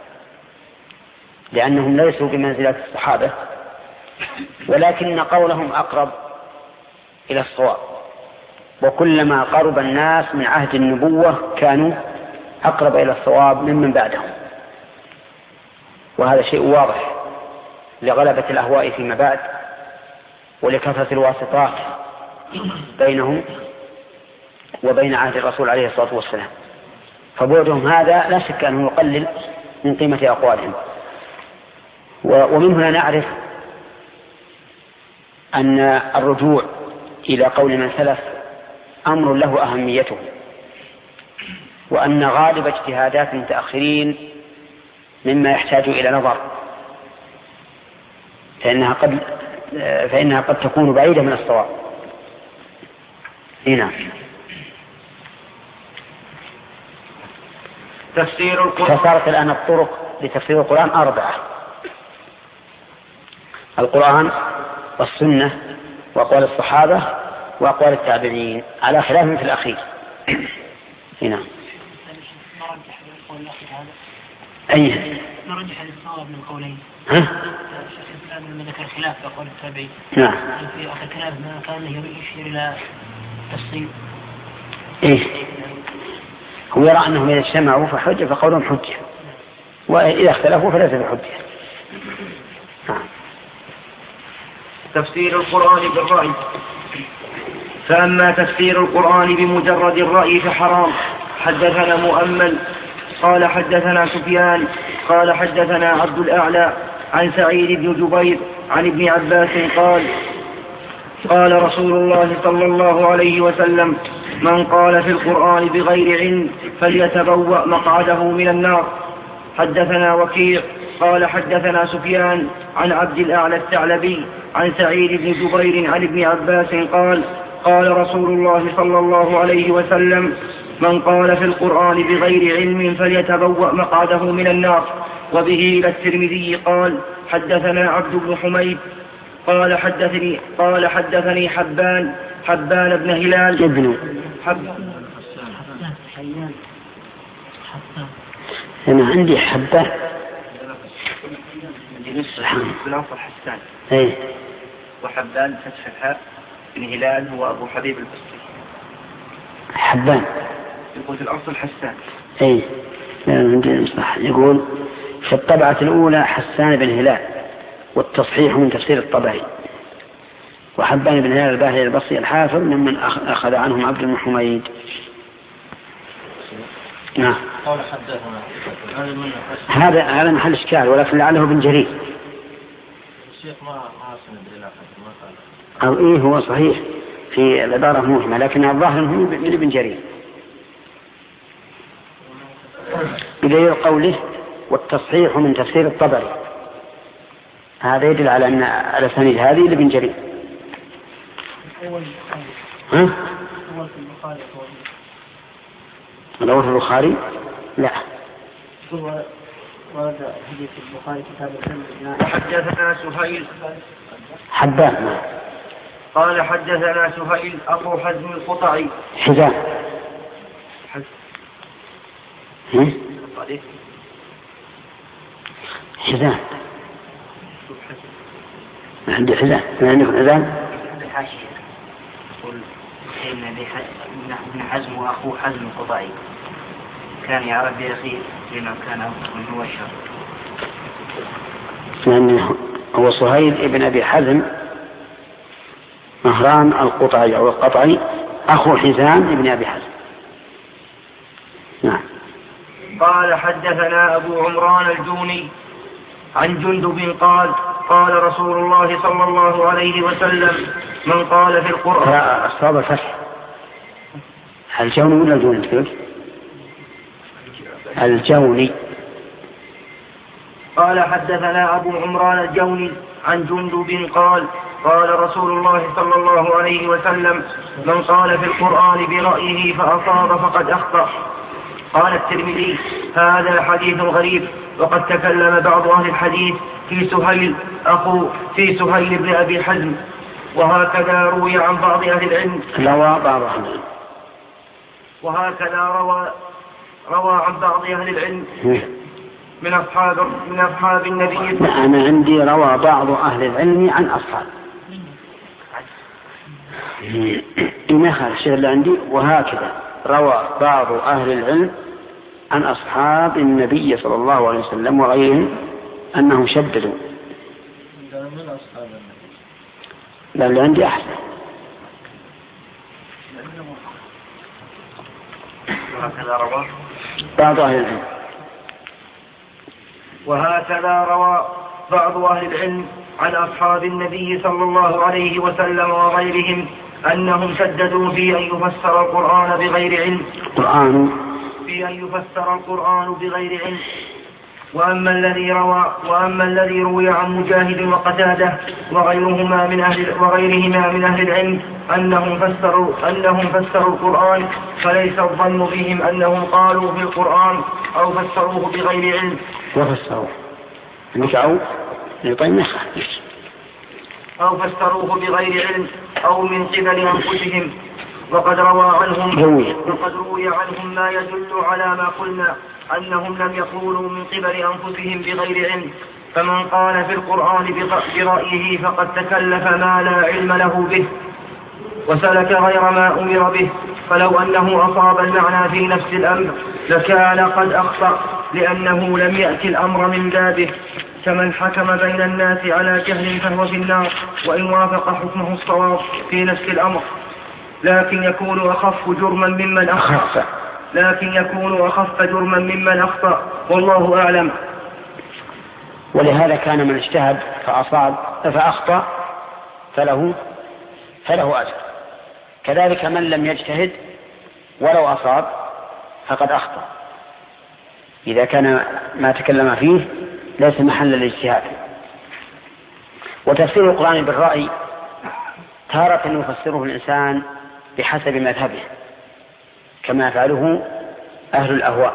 لأنهم ليسوا بمنزلة الصحابة، ولكن قولهم أقرب إلى الصواب، وكلما قرب الناس من عهد النبوة كانوا أقرب إلى الصواب ممن بعدهم، وهذا شيء واضح لغلبة الأهواء فيما بعد ولكثرة الواسطات بينهم وبين عهد الرسول عليه الصلاة والسلام، فبعدهم هذا لا شك أنه يقلل من قيمة أقوالهم. ومن هنا نعرف أن الرجوع إلى قول من سلف أمر له أهميته، وأن غالب اجتهادات المتأخرين مما يحتاج إلى نظر، فإنها قد تكون بعيدة من الصواب. هنا تفسير القرآن. فصارت الآن الطرق لتفسير القرآن 4: القرآن والسنة وأقوال الصحابة وأقوال التابعين، على خلاف في الأخير. هنا نرجح الصواب من القولين. الشيخ الإسلام لما ذكر خلاف أقوال التابعين، نعم، في آخر كلام ما كان يشير إلى تفصيل. هو يرى أنهم إذا اجتمعوا فحجة فقولهم حجة، وإذا اختلفوا فليس بحجة. تفسير القرآن بالرأي. فأما تفسير القرآن بمجرد الرأي فحرام. حدثنا مؤمل قال حدثنا سفيان قال حدثنا عبد الأعلى عن سعيد بن جبير عن ابن عباس قال رسول الله صلى الله عليه وسلم: من قال في القرآن بغير علم فليتبوأ مقعده من النار. حدثنا وكيع قال حدثنا سفيان عن عبد الأعلى الثعلبي عن سعيد بن جبير عن ابن عباس قال رسول الله صلى الله عليه وسلم: من قال في القرآن بغير علم فليتبوأ مقعده من النار. وبه إلى الترمذي قال حدثنا عبد بن حميد قال حدثني حبان بن هلال أنا عندي حبان بالأصل حسان، وحبان فتح الحاء بن هلال هو أبو حبيب البصري. حبان يقول في الأصل حسان. عندي صح. يقول في الطبعة الأولى حسان بن هلال، والتصحيح من تفسير الطبري. وحبان بن هلال الباهلي البصري الحافظ ممن أخذ عنهم عبد بن حميد. نعم. هذا محل إشكال، ولكن لعله بن جرير. الشيخ ما سند إلى ما أو قال. إيه هو صحيح في العبارة موهمة، لكن الظاهر هو من ابن جرير بدليل قوله والتصحيح من تفسير الطبري. هذا يدل على أن الأسانيد هذه لابن جرير. الأول في البخاري؟ لا. ورد حديث البخاري كتاب العلم. وحدثنا سهيل حبان قال حدثنا سهيل أبو حزم القطعي. حزام حزام ما عندي حزام. ما عندكم حزام؟ الحاشية يقول ابن حزم وأخوه حزم القطعي كان يعرف بأخيه لما كان أفضل منه وشر. لأنه هو سهيل ابن أبي حزم مهران القطعي أو القطعي أخو حزام ابن أبي حزم. نعم. قال حدثنا أبو عمران الجوني عن جندب قال قال رسول الله صلى الله عليه وسلم من قال في القرآن. أصحاب الفتح الجوني ولا الجوني؟ الجوني. قال حدثنا أبو عمران الجوني عن جندب قال قال رسول الله صلى الله عليه وسلم من قال في القرآن برأيه فأصاب فقد أخطأ. قال الترمذي هذا حديث غريب، وقد تكلم بعض أهل الحديث في سهيل بن أبي حزم، وهكذا روي عن بعض أهل العلم. وهكذا روى عن بعض أهل العلم من أصحاب النبي. أنا عندي روى بعض أهل العلم عن أصحاب. ما خالف الشيء اللي عندي. وهكذا روى بعض أهل العلم عن أصحاب النبي صلى الله عليه وسلم وغيرهم أنهم شددوا. لا اللي عندي أحسن. بعض أهل العلم. وهكذا روى بعض أهل العلم عن أصحاب النبي صلى الله عليه وسلم وغيرهم أنهم شددوا في أن يفسر القرآن بغير علم. وأما الذي روي عن مجاهد وقتادة وغيرهما من أهل العلم أنهم فسروا القرآن، فليس الظن بهم أنهم قالوا في القرآن أو فسروه بغير علم. أو فسروه بغير علم أو من قبل أنفسهم. وقد روي عنهم ما يدل على ما قلنا أنهم لم يقولوا من قبل أنفسهم بغير علم. فمن قال في القرآن برأيه فقد تكلف ما لا علم له به وسلك غير ما أمر به، فلو أنه أصاب المعنى في نفس الأمر لكان قد أخطأ، لأنه لم يأتي الأمر من بابه. كمن حكم بين الناس على جهل فهو في النار وإن وافق حكمه الصواب في نفس الأمر، لكن يكون أخف جرما ممن أخطأ والله أعلم. ولهذا كان من اجتهد فأخطأ فله أجر، كذلك من لم يجتهد ولو أصاب فقد أخطأ، إذا كان ما تكلم فيه ليس محل الاجتهاد. وتفسير القرآن بالرأي تارة يفسره الإنسان بحسب مذهبه كما يفعله أهل الأهواء،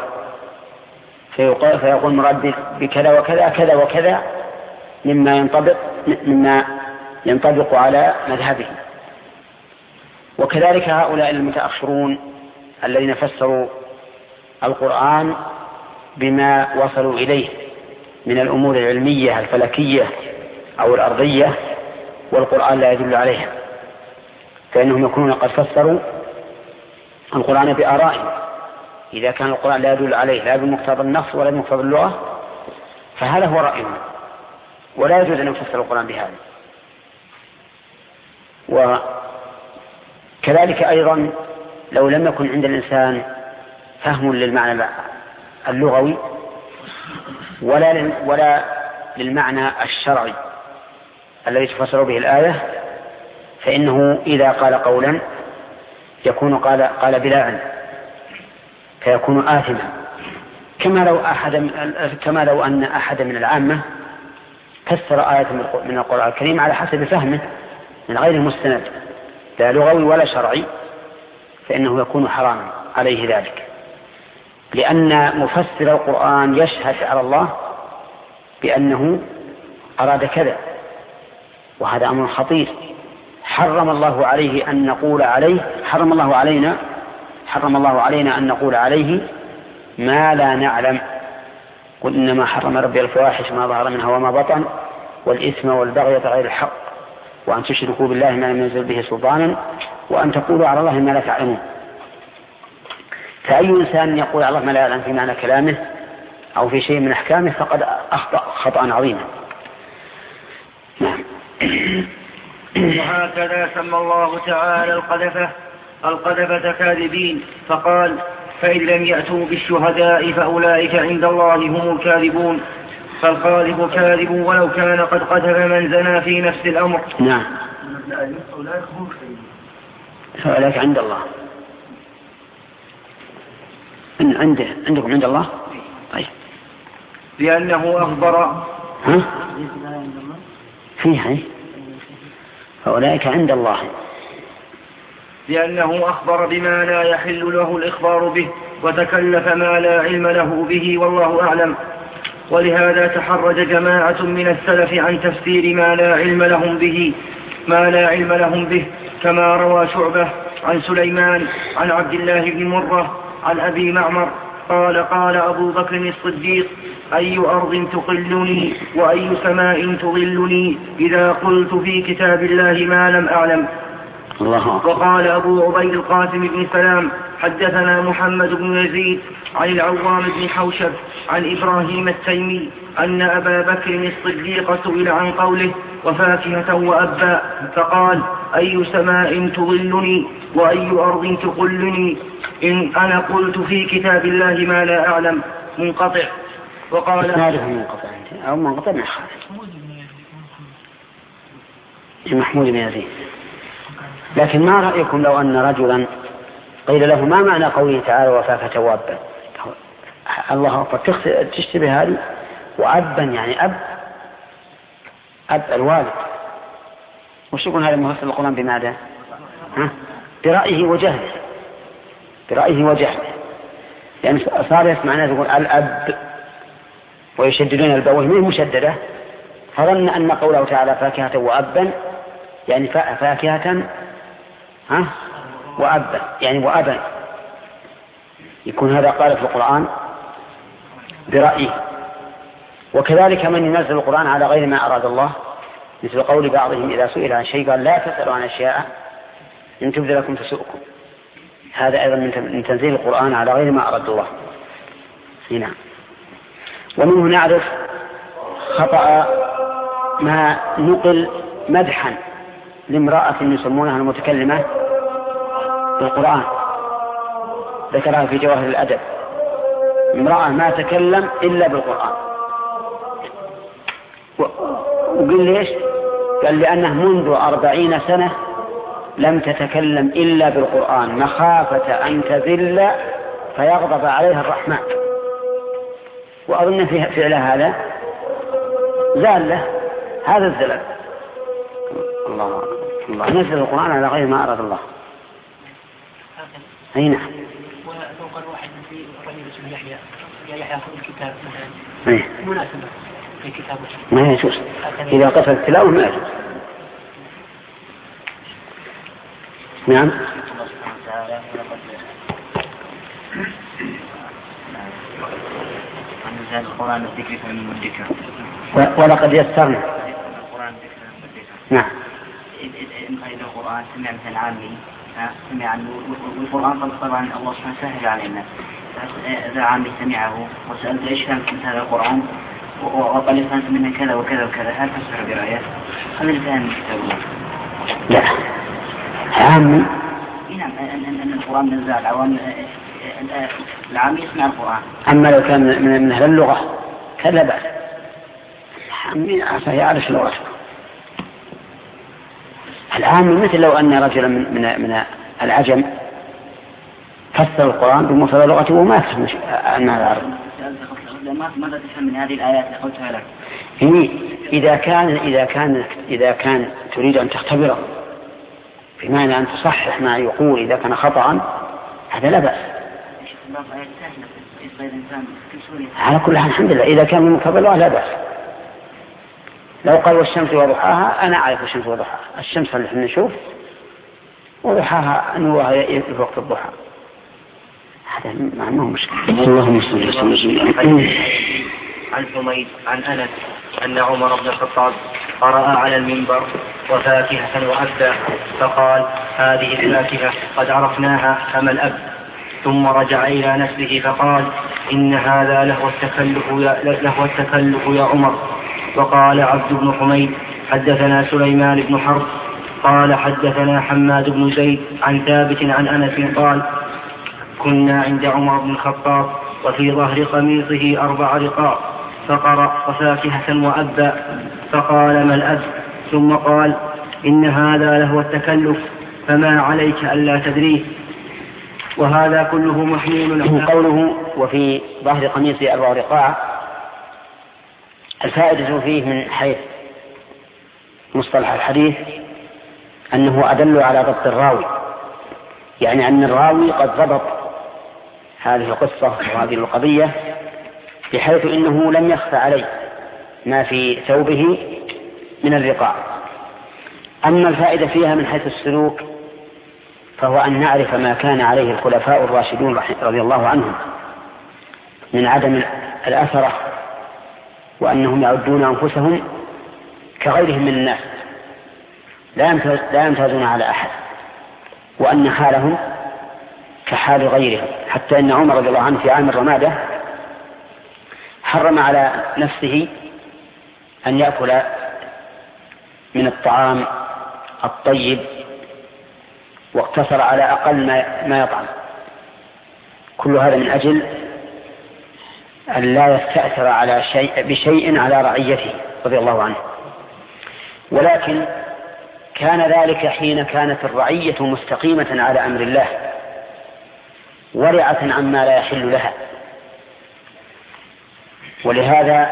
فيقول مراد بكذا وكذا كذا وكذا مما ينطبق على مذهبه. وكذلك هؤلاء المتأخرون الذين فسروا القرآن بما وصلوا إليه من الأمور العلمية الفلكية أو الأرضية والقرآن لا يدل عليها، فإنهم يكونون قد فسروا القرآن بآرائهم إذا كان القرآن لا يدل عليه لا بمقتضى النص ولا بمقتضى اللغة، فهذا هو رأيهم، ولا يجوز أن يفسر القرآن بهذا. وكذلك أيضا لو لم يكن عند الإنسان فهم للمعنى اللغوي ولا للمعنى الشرعي الذي تفسر به الآية، فإنه إذا قال قولا يكون قال بلا علم، فيكون آثما، كما لو أن أحد من العامة فسر آية من القرآن الكريم على حسب فهمه من غير مستند لا لغوي ولا شرعي، فإنه يكون حراما عليه ذلك، لأن مفسر القرآن يشهد على الله بأنه أراد كذا، وهذا أمر خطير. حرم الله علينا أن نقول عليه ما لا نعلم. قل إنما حرم ربي الفواحش ما ظهر منها وما بطن والإثم والبغي بغير الحق وأن تشركوا بالله ما لم ينزل به سلطانا وأن تقولوا على الله ما لا تعلمون. فأي إنسان يقول على الله ما لا يعلم في معنى كلامه أو في شيء من أحكامه فقد أخطأ خطأ عظيما. نعم. وهكذا سمى الله تعالى القذفة كاذبين، فقال: فإن لم يأتوا بالشهداء فأولئك عند الله هم الكاذبون. فالقاذف كاذب ولو كان قد قذف من زنى في نفس الأمر. نعم. فأولئك عند الله. عندكم عند الله؟ طيب. لأنه أخبر فيها فأولئك عند الله، لأنه أخبر بما لا يحل له الإخبار به وتكلف ما لا علم له به والله أعلم. ولهذا تحرج جماعة من السلف عن تفسير ما لا علم لهم به كما روى شعبة عن سليمان عن عبد الله بن مرة عن أبي معمر قال أبو بكر الصديق: أي أرض تقلني وأي سماء تظلني إذا قلت في كتاب الله ما لم أعلم. وقال أبو عبيد القاسم بن سلام: حدثنا محمد بن يزيد عن العوام بن حوشب عن إبراهيم التيمي أن أبا بكر الصديق سئل عن قوله وفاكهة وأبا فقال: أي سماء تظلني وأي أرض تقلني إن أنا قلت في كتاب الله ما لا أعلم. منقطع. وقال منقطع من خالد محمود بن يزيد. لكن ما رأيكم لو أن رجلا قيل له ما معنى قوله تعالى وفاكهة وأبا؟ الله أكبر، تشتبه هذه. وأبا يعني أب الوالد. وش يقول هذا مفسر القرآن بماذا؟ برأيه وجهله. يعني صار معناه يقول الأب ويشددون البوه من مشددة، فظن أن قوله تعالى فاكهة وأبا يعني فاكهة وأبا يعني وأبا، يكون هذا قال في القرآن برأيه. وكذلك من ينزل القرآن على غير ما أراد الله، مثل قول بعضهم إذا سئل عن شيء قال لا تسألوا عن أشياء إن تبد لكم تسؤكم. هذا أيضا من تنزيل القرآن على غير ما أراد الله. هنا ومنه نعرف خطأ ما نقل مدحا لامرأة يسمونها المتكلمة بالقرآن، ذكرها في جواهر الأدب: امرأة ما تكلم إلا بالقرآن. وقل ليش؟ قال لأنه منذ 40 سنة لم تتكلم إلا بالقرآن مخافة أن تذل فيغضب عليها الرحمن. وأظن في فعل هذا زالة هذا الزلل. الله نزل القرآن على غير ما أراد الله. أي نعم. وقال واحد في رجل اسمه يحيى يأخذ الكتاب مثلا مناسبة في كتابه ما يجوز. إذا قتل التلاوة ما يجوز. نعم. القرآن الذكر فمن الذكر ولقد يسرنا. نعم. إذا القرآن سمع مثل عامي سمع عنه والقرآن طبعا الله سبحانه سهل علينا. إذا عامي سمعه وسألت إيش فهمت من هذا القرآن وقال فهمت منها كذا وكذا وكذا، هل تصبح برأيات؟ هذا اللي فهم كتاب الله. لا عامي. نعم، أن القرآن نزل العوام العام يسمع القرآن. أما لو كان من أهل اللغة فلا بأس، عامي عسى يعرف لغته. العامي مثل لو أن رجلا من العجم فسر القرآن بمفرد لغته وما يفهم أنها العرب. ماذا تفهم من هذه الآيات اللي قلتها لك؟ إذا كان تريد أن تختبره بمعنى أن تصحح ما يقول إذا كان خطأ هذا لا بأس. على كل حال الحمد لله إذا كان من مفرد لا بأس. لو قال والشمس وضحاها أنا أعرف الشمس وضحاها، الشمس اللي احنا نشوف وضحاها نورها في وقت الضحى، هذا ما هو مشكلة. اللهم صل وسلم عن حميد عن أنس أن عمر بن الخطاب قرأ على المنبر وفاكهة وأبا فقال هذه الفاكهة قد عرفناها فما الأب، ثم رجع إلى نفسه فقال إن هذا لهو التكلف يا عمر. وقال عبد بن حميد حدثنا سليمان بن حرب قال حدثنا حماد بن زيد عن ثابت عن أنس قال كنا عند عمر بن الخطاب وفي ظهر قميصه 4 رقاق فقرأ وفاكهة وأبا فقال ما الأب، ثم قال إن هذا لهو التكلف فما عليك ألا تدريه. وهذا كله محمول قوله وفي ظهر قميصه 4 رقاق، الفائدة فيه من حيث مصطلح الحديث أنه أدل على ضبط الراوي، يعني أن الراوي قد ضبط هذه القصة وهذه القضية بحيث إنه لم يخفى عليه ما في ثوبه من الرقاع. أما الفائدة فيها من حيث السلوك فهو أن نعرف ما كان عليه الخلفاء الراشدون رضي الله عنهم من عدم الأثرة، وأنهم يعدون أنفسهم كغيرهم من الناس لا يمتازون على أحد، وأن حالهم كحال غيرهم، حتى إن عمر رضي الله عنه في عام الرمادة حرم على نفسه أن يأكل من الطعام الطيب واقتصر على أقل ما يطعم، كل هذا من أجل أن لا يستأثر على بشيء على رعيته رضي الله عنه. ولكن كان ذلك حين كانت الرعية مستقيمة على أمر الله ورعة عما لا يحل لها. ولهذا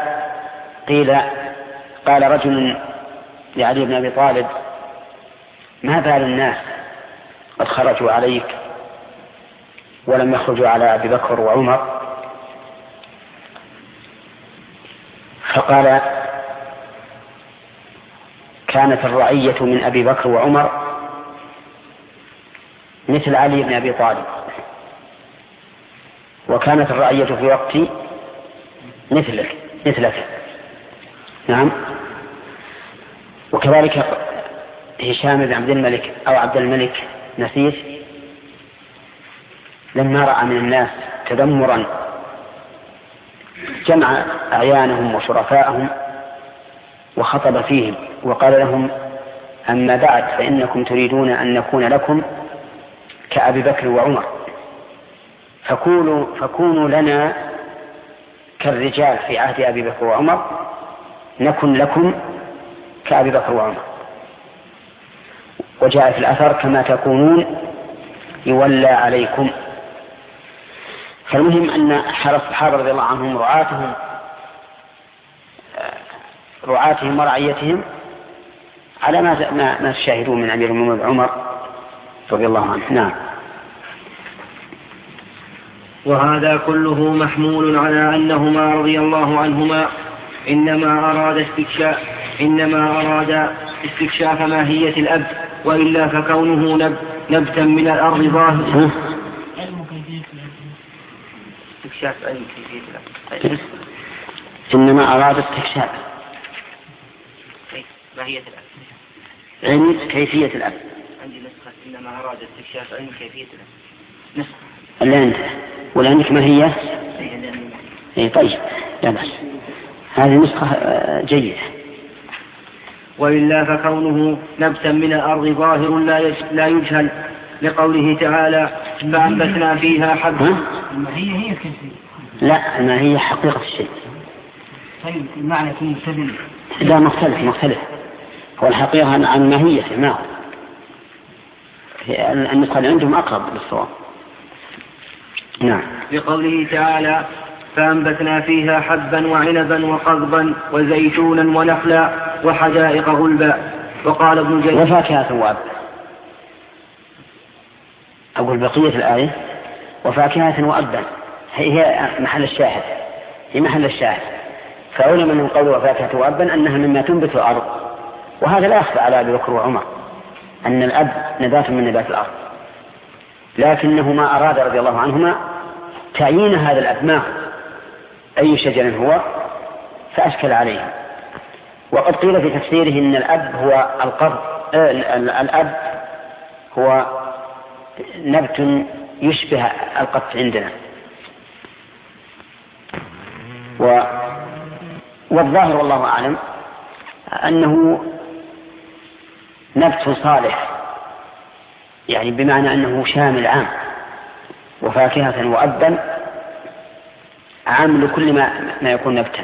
قال رجل لعلي بن أبي طالب ما بال الناس قد خرجوا عليك ولم يخرجوا على أبي بكر وعمر؟ فقال كانت الرعية من أبي بكر وعمر مثل علي بن أبي طالب، وكانت الرعية في وقتي مثلك. نعم. وكذلك هشام بن عبد الملك أو عبد الملك نسيس لما رأى من الناس تذمرا جمع أعيانهم وشرفاءهم وخطب فيهم وقال لهم أما بعد فإنكم تريدون أن نكون لكم كأبي بكر وعمر، فكونوا لنا كالرجال في عهد أبي بكر وعمر نكن لكم كأبي بكر وعمر. وجاء في الأثر كما تكونون يولى عليكم. فالمهم أن حال الصحابة رضي الله عنهم رعاتهم ورعيتهم على ما تشاهدون من أمير المؤمنين عمر رضي الله عنه. نعم. وهذا كله محمول على أنهما رضي الله عنهما إنما أراد استكشاف ماهية الأب، وإلا فكونه نبتا من الأرض ظاهر. استكشاف علم كيفية الأب، إنما أراد استكشاف ماهية الأب، علم كيفية الأب. عندي نسخة إنما أراد استكشاف علم كيفية الأب، نسخة اللي أنت ولا عندك ماهية؟ إيه طيب لا بأس. هذه نسخة جيدة. وإلا فكونه نبتا من الأرض ظاهر لا يجهل، لقوله تعالى فأنبتنا فيها حبا. هي كثير. لا، ما هي حقيقة الشيء. طيب المعنى يكون مستدل. لا، مختلف. هو الحقيقة عن ماهيته ما هو. النسخة اللي عندهم أقرب للصواب. نعم. لقوله تعالى فأنبتنا فيها حبا وعنبا وقضبا وزيتونا ونخلا وحدائق غلبا. وقال ابن جرير وفاكهة وأبا. أقول بقية الآية وفاكهة وأبا هي محل الشاهد. فعلم من قول وفاكهة وأبا أنها مما تنبت الأرض، وهذا لا يخفى على أبي بكر وعمر أن الأب نبات من نبات الأرض، لكنه ما أراد رضي الله عنهما تعيين هذا الأب ما أي شجر هو، فأشكل عليه. وقد قيل في تفسيره أن الأب هو الأب هو نبت يشبه القط عندنا. والظاهر والله أعلم أنه نبت صالح، يعني بمعنى أنه شامل عام، وفاكهة وأبا عام لكل ما يكون نبتا.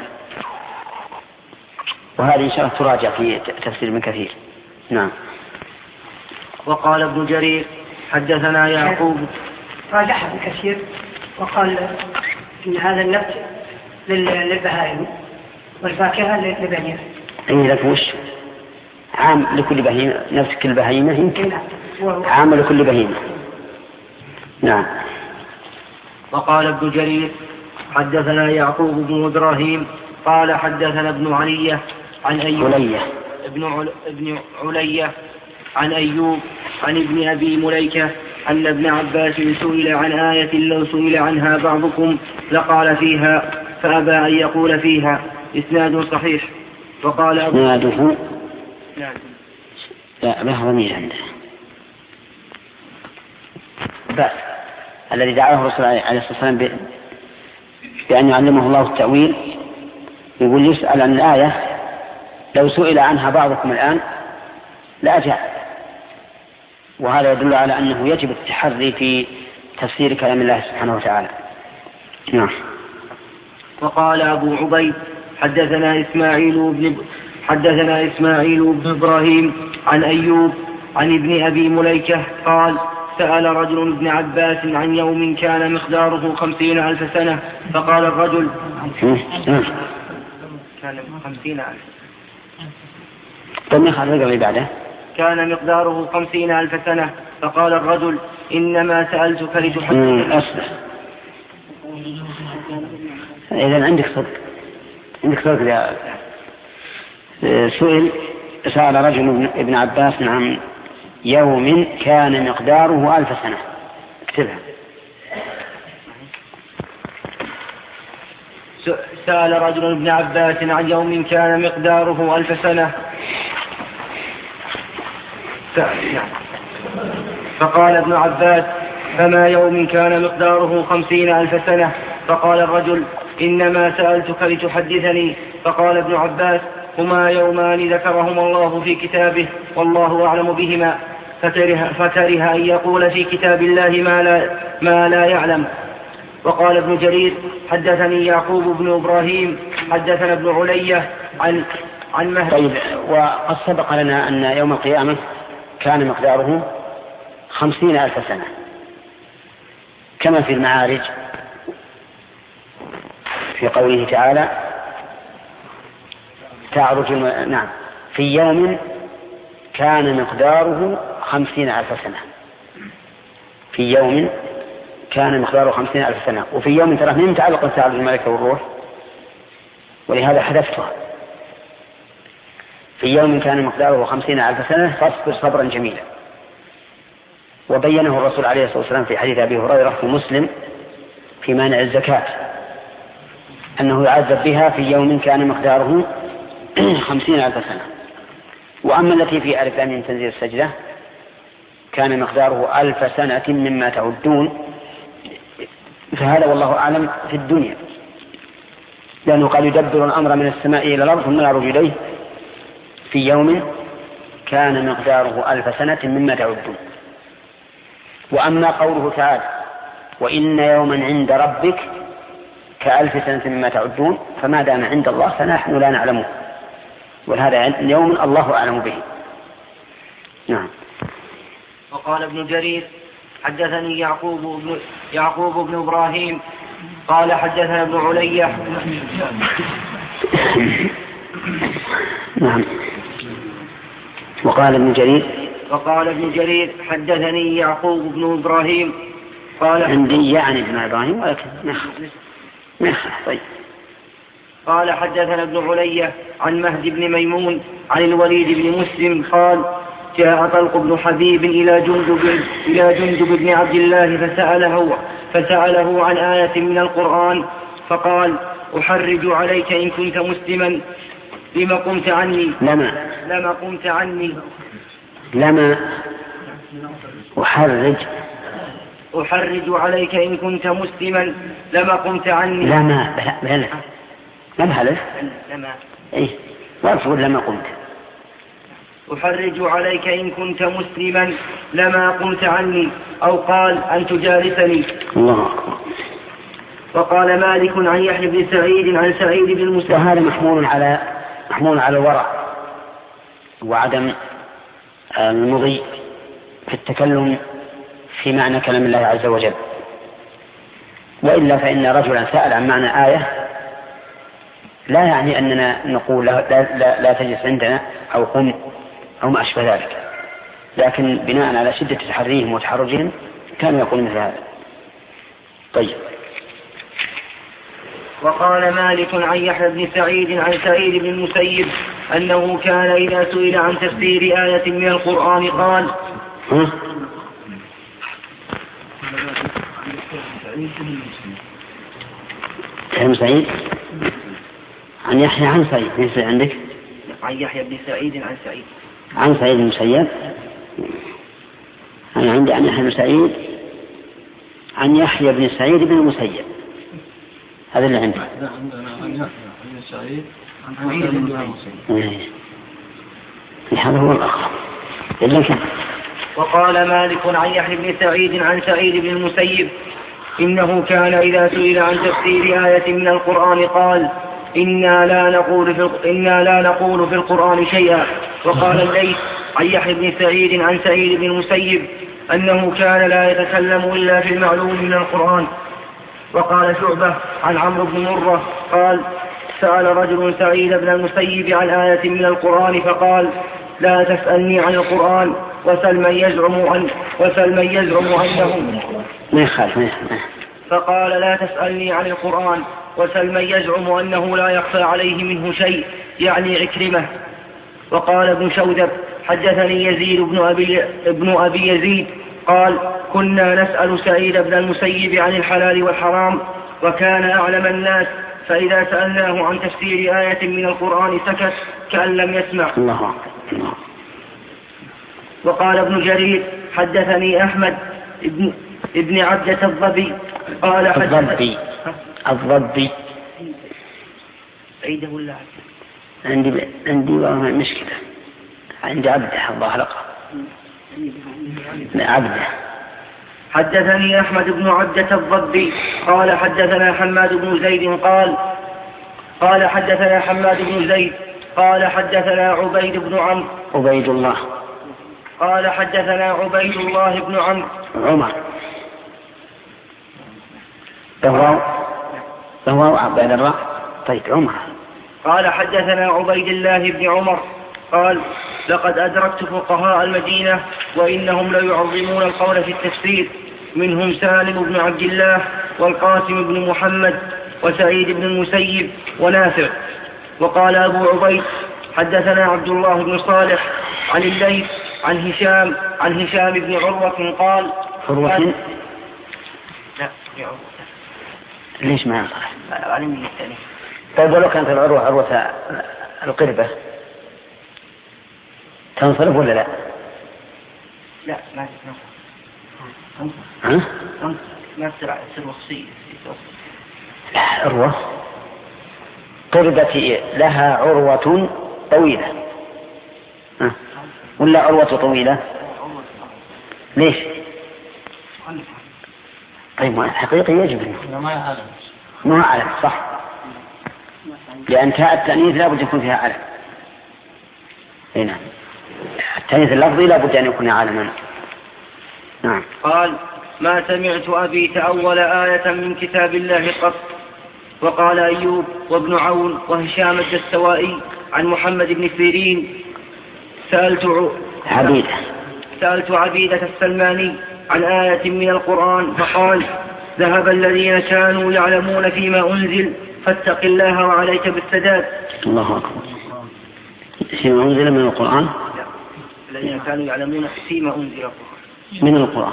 وهذه إن شاء الله تراجع في تفسير ابن كثير. نعم. وقال ابن جرير حدثنا يعقوب. راجح ابن كثير وقال إن هذا النبت للبهائم والفاكهة للبهيمة. أي لك وش عام لكل بهيمة، نفس كل بهيمة يمكن عام لكل بهيمة. نعم. وقال ابن جرير حدثنا يعقوب بن إبراهيم قال حدثنا ابن علية عن أيوب ابن علية عن أيوب عن ابن أبي مليكة أن ابن عباس سئل عن آية لو سئل عنها بعضكم لقال فيها فأبى أن يقول فيها. إسناد صحيح. وقال إسناده لا بهرمي عنده بس الذي دعاه الرسول عليه الصلاة والسلام بأن يعلمه الله التأويل، يقول يسأل عن الآية لو سئل عنها بعضكم الآن لأجاب، وهذا يدل على أنه يجب التحري في تفسير كلام الله سبحانه وتعالى. نعم. وقال أبو عبيد حدثنا إسماعيل بن إبراهيم عن أيوب عن ابن أبي مليكة قال سأل رجل ابن عباس عن يوم كان مقداره 50,000 سنة فقال الرجل كان 50,000 كان مقداره 50,000 سنة فقال الرجل إنما سألتك لتحدث. إذن عندك صدق سأل رجل ابن عباس عن يوم كان مقداره 1000 سنة. اكتبها. سأل رجل ابن عباس عن يوم كان مقداره 1000 سنة فقال ابن عباس فما يوم كان مقداره 50,000 سنة فقال الرجل إنما سألتك لتحدثني. فقال ابن عباس هما يومان ذكرهما الله في كتابه والله أعلم بهما، فكره أن يقول في كتاب الله ما لا يعلم. وقال ابن جرير حدثني يعقوب بن إبراهيم حدثنا ابن علية عن مهدي. طيب، وقد سبق لنا أن يوم القيامة كان مقداره 50,000 سنة كما في المعارج في قوله تعالى نعم في يوم كان مقداره 50,000 سنة، في يوم كان مقداره 50,000 سنة. وفي يوم ترى من متعلق بتعرض الملائكة والروح، ولهذا حذفتها. في يوم كان مقداره 50,000 سنة فاصبر صبرا جميلا. وبينه الرسول عليه الصلاة والسلام في حديث أبي هريرة في مسلم في مانع الزكاة أنه يعذب بها في يوم كان مقداره 50,000 سنة. وأما التي في ألف لام من تنزيل السجدة كان مقداره 1000 سنة مما تعدون، فهذا والله أعلم في الدنيا. لأنه قال يدبر الأمر من السماء إلى الأرض ثم يعرج إليه في يوم كان مقداره 1000 سنة مما تعدون. وأما قوله تعالى وإن يوما عند ربك ك1000 سنة مما تعدون فما دام عند الله فنحن لا نعلمه، وهذا يوم الله أعلم به. نعم. وقال ابن جرير حدثني يعقوب بن إبراهيم قال حدثنا ابن علية. نعم. وقال ابن جرير حدثني يعقوب بن إبراهيم قال عندي يعني ابن إبراهيم ولكن طيب. قال حدثنا ابن علية عن مهدي بن ميمون عن الوليد بن مسلم قال جاء طلق بن حبيب إلى جندب بن عبد الله فسأله عن آية من القرآن فقال أحرج عليك إن كنت مسلما لما قمت عني أحرج عليك إن كنت مسلما لما قمت عني. لما هلف إيه وأفضل لما قمت. أحرج عليك إن كنت مسلما لما قمت عني أو قال أن تجالسني. الله أكبر. وقال مالك عن يحيى بن سعيد عن سعيد بن المسيب. وهذا محمول على الورع وعدم المضي في التكلم في معنى كلام الله عز وجل. وإلا فإن رجلا سأل عن معنى آية لا يعني أننا نقول لا تجلس عندنا أو قم أو ما أشبه ذلك، لكن بناء على شدة تحريهم وتحرجهم كانوا يقولون مثل هذا. طيب. وقال مالك عن يحيى بن سعيد عن سعيد بن المسيب أنه كان إذا سئل عن تفسير آية من القرآن قال عن سعيد عن يحيى عن سعيد ليس عندك؟ عن يحيى بن سعيد عن سعيد بن المسيب. أنا عندي عن يحيى بن سعيد عن يحيى بن سعيد بن المسيب، هذا اللي عندي. عن يحيى بن سعيد عن سعيد بن المسيب. هذا هو الأقرب. وقال مالك عن يحيى بن سعيد عن سعيد بن المسيب إنه كان إذا سئل عن تفسير آية من القرآن قال إنا لا نقول في القرآن شيئا. وقال الليث عن يحيى بن سعيد عن سعيد بن المسيب أنه كان لا يتكلم إلا في المعلوم من القرآن. وقال شعبة عن عمرو بن مرة قال سأل رجل سعيد بن المسيب عن آية من القرآن فقال لا تسألني عن القرآن وسل من يزعم أنه فقال لا تسألني عن القرآن وسل من يزعم أنه لا يخفى عليه منه شيء يعني عكرمة. وقال ابن شودب حدثني يزيد ابن أبي يزيد قال كنا نسأل سعيد بن المسيب عن الحلال والحرام وكان أعلم الناس فإذا سألناه عن تفسير آية من القرآن سكت كأن لم يسمع. الله. وقال ابن جرير حدثني أحمد ابن عبدة الضبي قال الضبي عيده الله عندي مشكلة عندي عبده الله حلقه عبده. حدثني أحمد بن عبدة الضبي قال حدثنا حماد بن زيد قال حدثنا حماد بن زيد قال حدثنا عبيد بن عمرو عبيد الله قال حدثنا عبيد الله بن عمر فهو عبد الراء. طيب عمر. قال حدثنا عبيد الله بن عمر قال لقد أدركت فقهاء المدينة وإنهم ليعظمون القول في التفسير منهم سالم بن عبد الله والقاسم بن محمد وسعيد بن المسيب ونافع. وقال أبو عبيد حدثنا عبد الله بن صالح عن الليث عن هشام بن عروة قال ليش ما يصح علمني الثاني. طيب ولو كانت عروة القربة تنصرف ولا لا؟ لا ما تنصرف. ما تصير وصية. لا عروة قربت لها عروة طويلة، ولا عروة طويلة؟ ليش؟ طيب حقيقي يجب أنه ما علم، صح، لأن تاء التأنيث لا بد يكون فيها علم. نعم، التأنيث اللفظي لا بد أن يكون علما. نعم. قال: ما سمعت أبي تأول آية من كتاب الله قط. وقال أيوب وابن عون وهشام الدستوائي عن محمد بن سيرين: سألت عبيدة السلماني عن آية من القرآن فقال: ذهب الذين كانوا يعلمون فيما أنزل فاتق الله وعليك بالسداد. الله أكبر. فيما أنزل من القرآن؟ الذين كانوا يعلمون فيما أنزل من القرآن.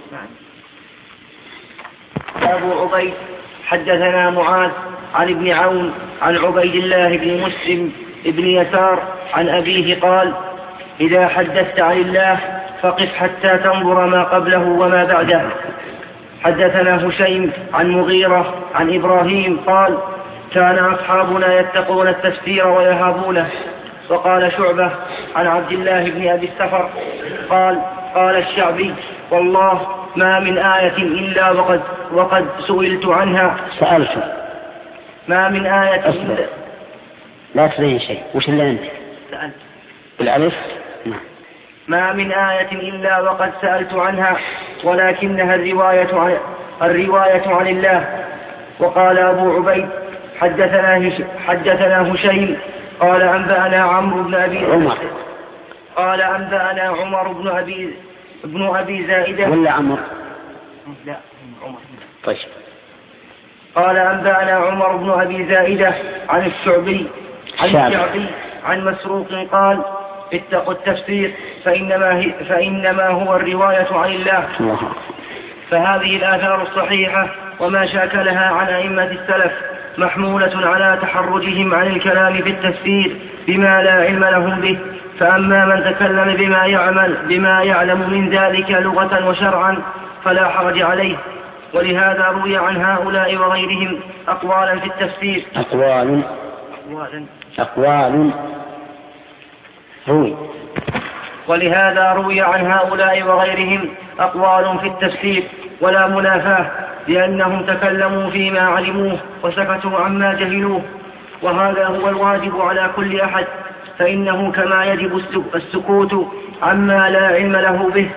أبو عبيد حدثنا معاذ عن ابن عون عن عبيد الله بن مسلم ابن يسار عن أبيه قال: إذا حدثت عن الله فقف حتى تنظر ما قبله وما بعده. حدثنا هشيم عن مغيرة عن إبراهيم قال: كان أصحابنا يتقون التفسير ويهابونه. وقال شعبة عن عبد الله بن أبي السفر قال الشعبي: والله ما من آية إلا وقد سئلت عنها. سألت. ما من آية إلا لا تبين شيء. وش اللي أنت؟ سألت بالألف. نعم. ما من آية إلا وقد سألت عنها ولكنها الرواية عن الله. وقال أبو عبيد حدثنا هشيم قال أنبأنا عمرو بن أبي قال أنبأنا عمر بن أبي زائدة ولا عمر؟ لا عمر. طيب. قال أنبأنا عمر بن أبي زائدة عن الشعبي عن مسروق قال: اتقوا التفسير فإنما هو الرواية عن الله. فهذه الآثار الصحيحة وما شاكلها عن أئمة السلف محمولة على تحرجهم عن الكلام في التفسير بما لا علم لهم به. فأما من تكلم بما يعلم من ذلك لغة وشرعا فلا حرج عليه. ولهذا روي عن هؤلاء وغيرهم أقوالا في التفسير. أقوال روي. ولهذا روي عن هؤلاء وغيرهم أقوال في التفسير ولا منافاة، لأنهم تكلموا فيما علموه وسكتوا عما جهلوه. وهذا هو الواجب على كل أحد، فإنه كما يجب السكوت عما لا علم له به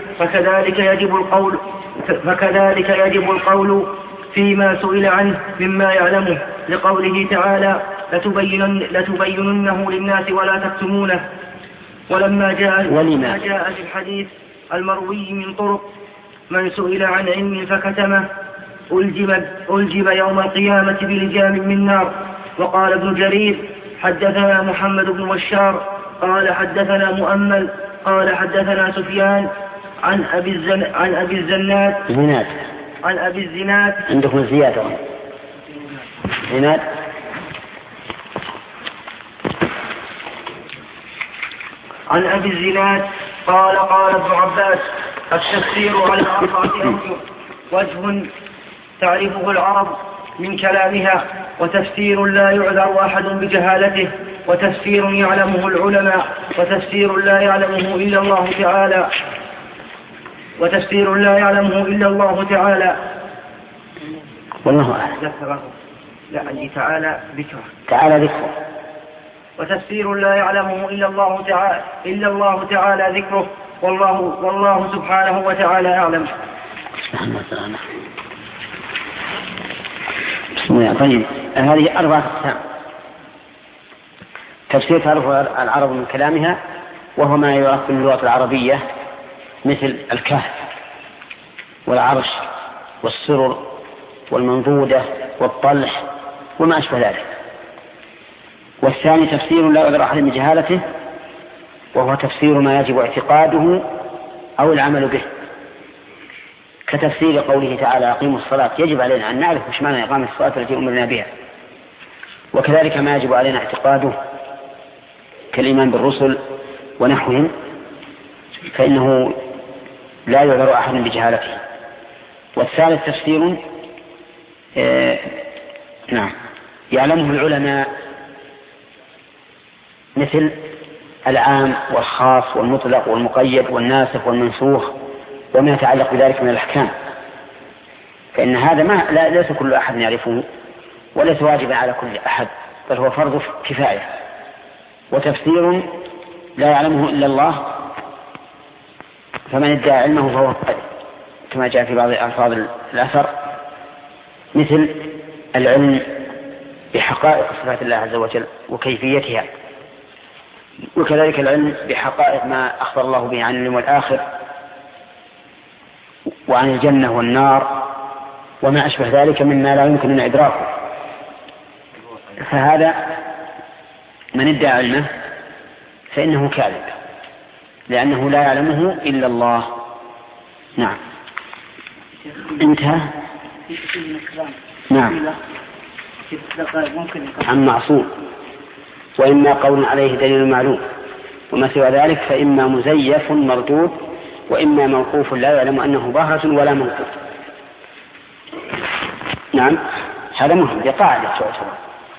فكذلك يجب القول فيما سئل عنه مما يعلمه، لقوله تعالى: لتبيننه للناس ولا تكتمونه. ولما جاء في الحديث المروي من طرق: من سئل عن علم فكتمه ألجم يوم القيامة بلجام من نار. وقال ابن جرير: حدثنا محمد بن بشار قال حدثنا مؤمل قال حدثنا سفيان عن أبي الزناد عندكم زيادة زناد عن أبي الزناد قال ابن عباس: التفسير على 4 أوجه: وجه تعرفه العرب من كلامها، وتفسير لا يعذر أحد بجهالته، وتفسير يعلمه العلماء، وتفسير لا يعلمه إلا الله تعالى والله أعلم. لا عندي تعالى ذكره. وتفسير لا يعلمه إلا الله تعالى ذكره، والله سبحانه وتعالى أعلم. طيب، هذه 4 أقسام. تفسير تعرفه العرب من كلامها، وهو ما يعرف باللغة العربية مثل الكهف والعرش والسرر والمنضودة والطلح وما أشبه ذلك. والثاني تفسير لا يعذر أحد بجهالته، وهو تفسير ما يجب اعتقاده أو العمل به، كتفسير قوله تعالى: أقيموا الصلاة. يجب علينا أن نعرف مش معنى إقامة الصلاة التي أمرنا بها. وكذلك ما يجب علينا اعتقاده كالإيمان بالرسل ونحوهم، فإنه لا يعذر أحد بجهالته. والثالث تفسير يعلمه العلماء مثل العام والخاص والمطلق والمقيد والناسخ والمنسوخ وما يتعلق بذلك من الأحكام، فإن هذا ليس كل أحد يعرفه وليس واجبا على كل أحد، بل هو فرض كفاية وتفسير لا يعلمه إلا الله، فمن ادعى علمه فهو كما جاء في بعض ألفاظ الأثر، مثل العلم بحقائق صفات الله عز وجل وكيفيتها، وكذلك العلم بحقائق ما أخبر الله به عن اليوم الآخر وعن الجنة والنار وما أشبه ذلك مما لا يمكن أن إدراكه. فهذا من ادعى علمه فإنه كاذب، لأنه لا يعلمه إلا الله. نعم. انتهى. نعم. عن معصوم، وإما قول عليه دليل معلوم، وما سوى ذلك فإما مزيف مردود، وإما موقوف لا يعلم أنه ظاهرة ولا موقوف. نعم، هذا مهم، قاعدة تعتبر.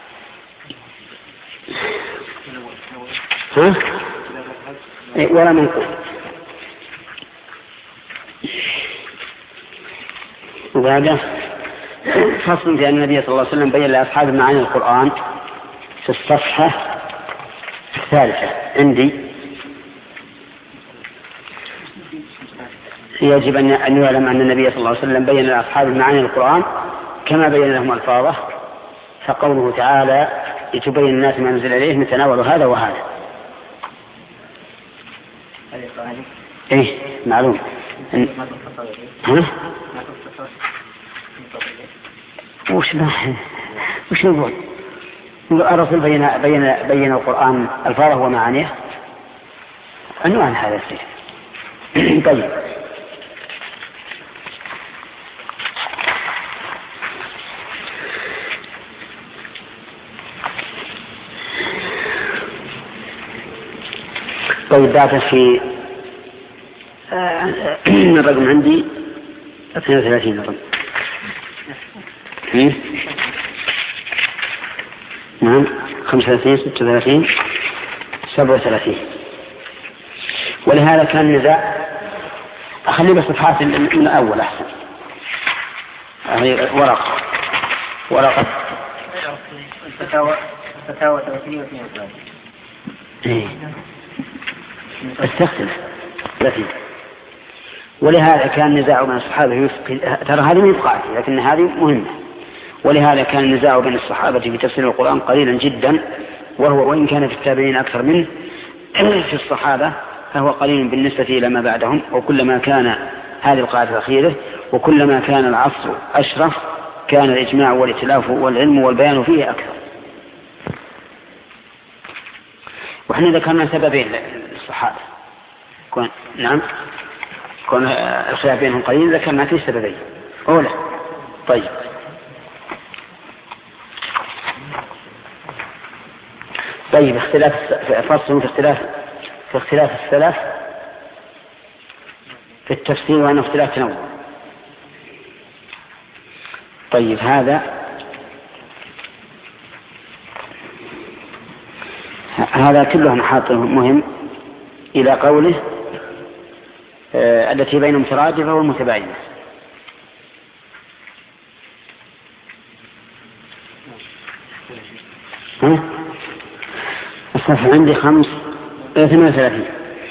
ولا منقول. وهذا فصل في أن النبي صلى الله عليه وسلم بين لأصحاب معاني القرآن في الصفحة الثالثة عندي. يجب أن يعلم أن النبي صلى الله عليه وسلم بين لأصحاب معاني القرآن كما بين لهم ألفاظه، فقوله تعالى لتبين الناس ما نزل إليهم يتناول هذا وهذا. إيه معلوم. وش نقول؟ الرسول بين القرآن ألفاظه ومعانيه، عنوان هذا الشيء. طيب. طيب بعد في الرقم عندي 32 رقم. نعم 35 36 37. ولهذا كان النزاع. أخلي بصفحات من الأول أحسن. ورقة الفتاوى 30 و32. استخدم 30. ولهذا كان النزاع بين الصحابة ترى هذه من قاعدة لكن هذه مهمة. ولهذا كان النزاع بين الصحابة في تفسير القرآن قليلا جدا، وإن كان في التابعين أكثر منه في الصحابة فهو قليل بالنسبة إلى ما بعدهم. وكلما كان هذه القاعدة الأخيرة وكلما كان العصر أشرف كان الإجماع والائتلاف والعلم والبيان فيه أكثر. وإحنا ذكرنا سببين للصحابة. نعم كون الخلاف بينهم قليل ذكرنا فيه سببين. أولا طيب اختلاف فصل في اختلاف السلف في التفسير وأنه اختلاف تنوع. طيب هذا كله نحاط مهم إلى قوله التي بين مترادفة والمتباينة. الصفحة عندي 38.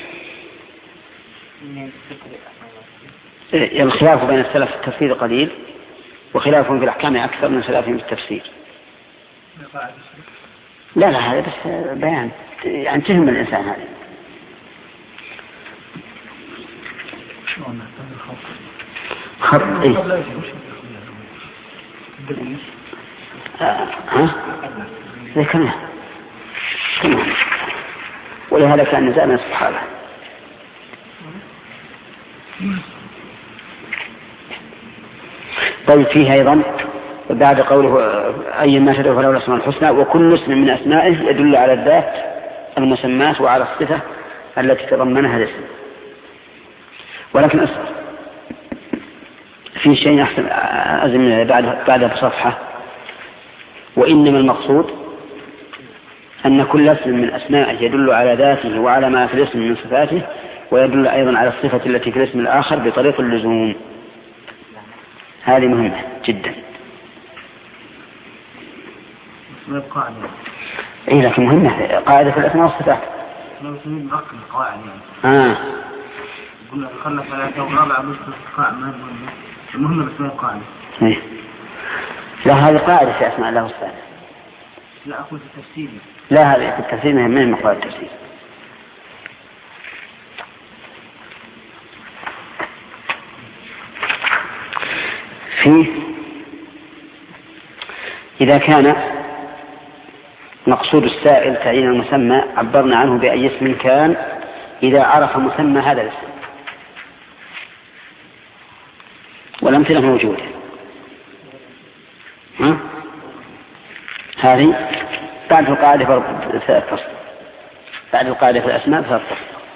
الخلاف بين السلف في التفسير قليل، وخلافهم في الأحكام أكثر من خلافهم في التفسير. لا هذا بس بيان يعني تهم الإنسان هذا. خط إيه؟ ذكرنا ولهذا كان نزاع من الصحابة. طيب فيه أيضا بعد قوله أي ما تدعو فله الأسماء الحسنى، وكل اسم من أسمائه يدل على الذات المسمات وعلى الصفة التي تضمنها الاسم. ولكن أصبر في شيء أحسن أزم بعدها بصفحة. وإنما المقصود أن كل اسم من أسمائه يدل على ذاته وعلى ما في الاسم من صفاته، ويدل أيضا على الصفة التي في الاسم الآخر بطريق اللزوم. هذه مهمة جدا. إيه لكن مهمة قاعدة في الأسماء والصفات. قلنا دخلنا ثلاثة ورابعة باستثقاء ما المهمة بس ما قاعدة. إيه. لا هذه قاعدة في أسماء الله والصفات. لا أقول في التفسير. لا هذه في التفسير من مقاعد التفسير. فيه إذا كان مقصود السائل تعيين المسمى عبرنا عنه بأي اسم كان إذا عرف مسمى هذا الاسم، والأمثلة موجودة. هذه بعد القاعدة فصل، بعد القاعدة في الأسماء فصل.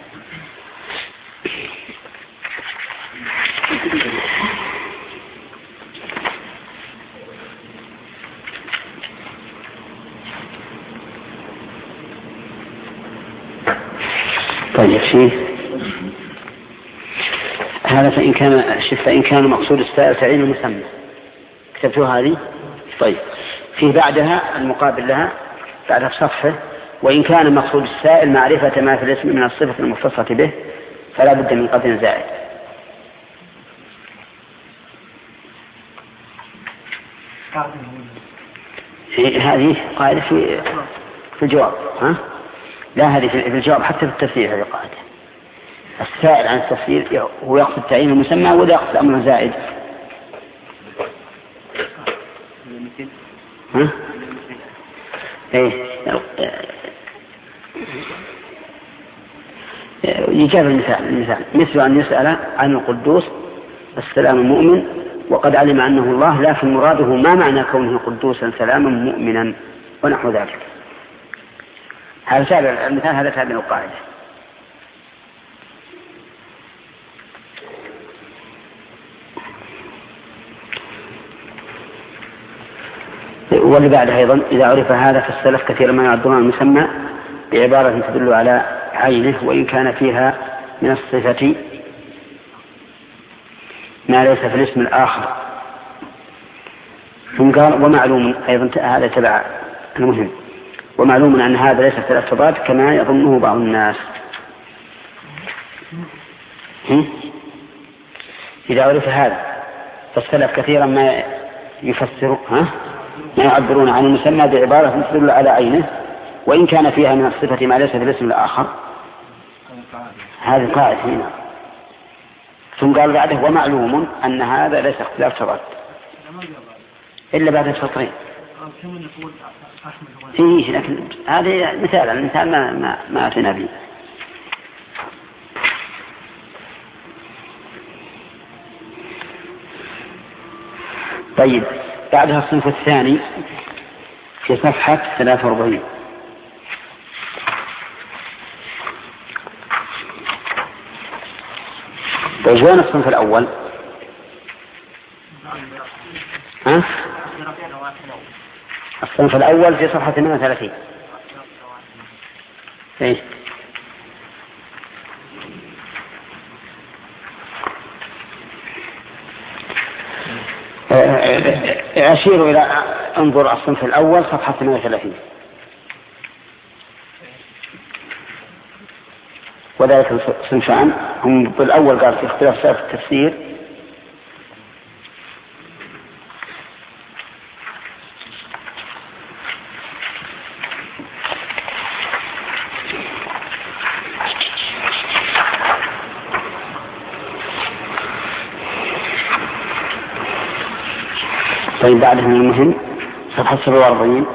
طيب فيه هذا فإن كان مقصود السائل تعيين المسمى، كتبتوها هذه. طيب فيه بعدها المقابل لها بعد صفحة، وإن كان مقصود السائل معرفة ما في الاسم من الصفة المختصة به فلا بد من قدر زائد. هذه قاعدة في الجواب. لا هذه في الجواب حتى في التفسير هذه قاعدة. السائل عن التفسير هو يقصد تعيين المسمى ولا يقصد أمر زائد. يجاب المثال مثل أن يسأل عن القدوس السلام المؤمن وقد علم أنه الله، لكن مراده ما معنى كونه قدوسا سلاما مؤمنا ونحو ذلك. هذا تابع المثال، هذا تابع القاعدة. واللي بعدها أيضا إذا عرف هذا فالسلف كثيرا ما يعبرون المسمى بعبارة تدل على عينه وإن كان فيها من الصفة ما ليس في الاسم الآخر. ثم قال ومعلوم أيضا هذا تبع المهم، ومعلوم أن هذا ليس في الاعتبار كما يظنه بعض الناس. إذا عرف هذا فالسلف كثيرا ما يفسروا ما يعبرون عن المسمى بعبارة تدل على عينه وإن كان فيها من الصفة ما ليس في الاسم الآخر. هذه قاعدة هنا. ثم قال بعده ومعلوم أن هذا ليس اختلاف تضاد إلا بعد السطرين. لكن هذا مثال المثال ما أتنا به. طيب بعدها الصنف الثاني في صفحة 43. طيب وين الصنف الأول؟ الصنف الأول في صفحة 38. إيه؟ أشير إلى انظر الصنف الأول صفحة 38. وذلك صنفان هم بالأول قال في اختلاف سائر التفسير طيب بعدها المهم صفحة 47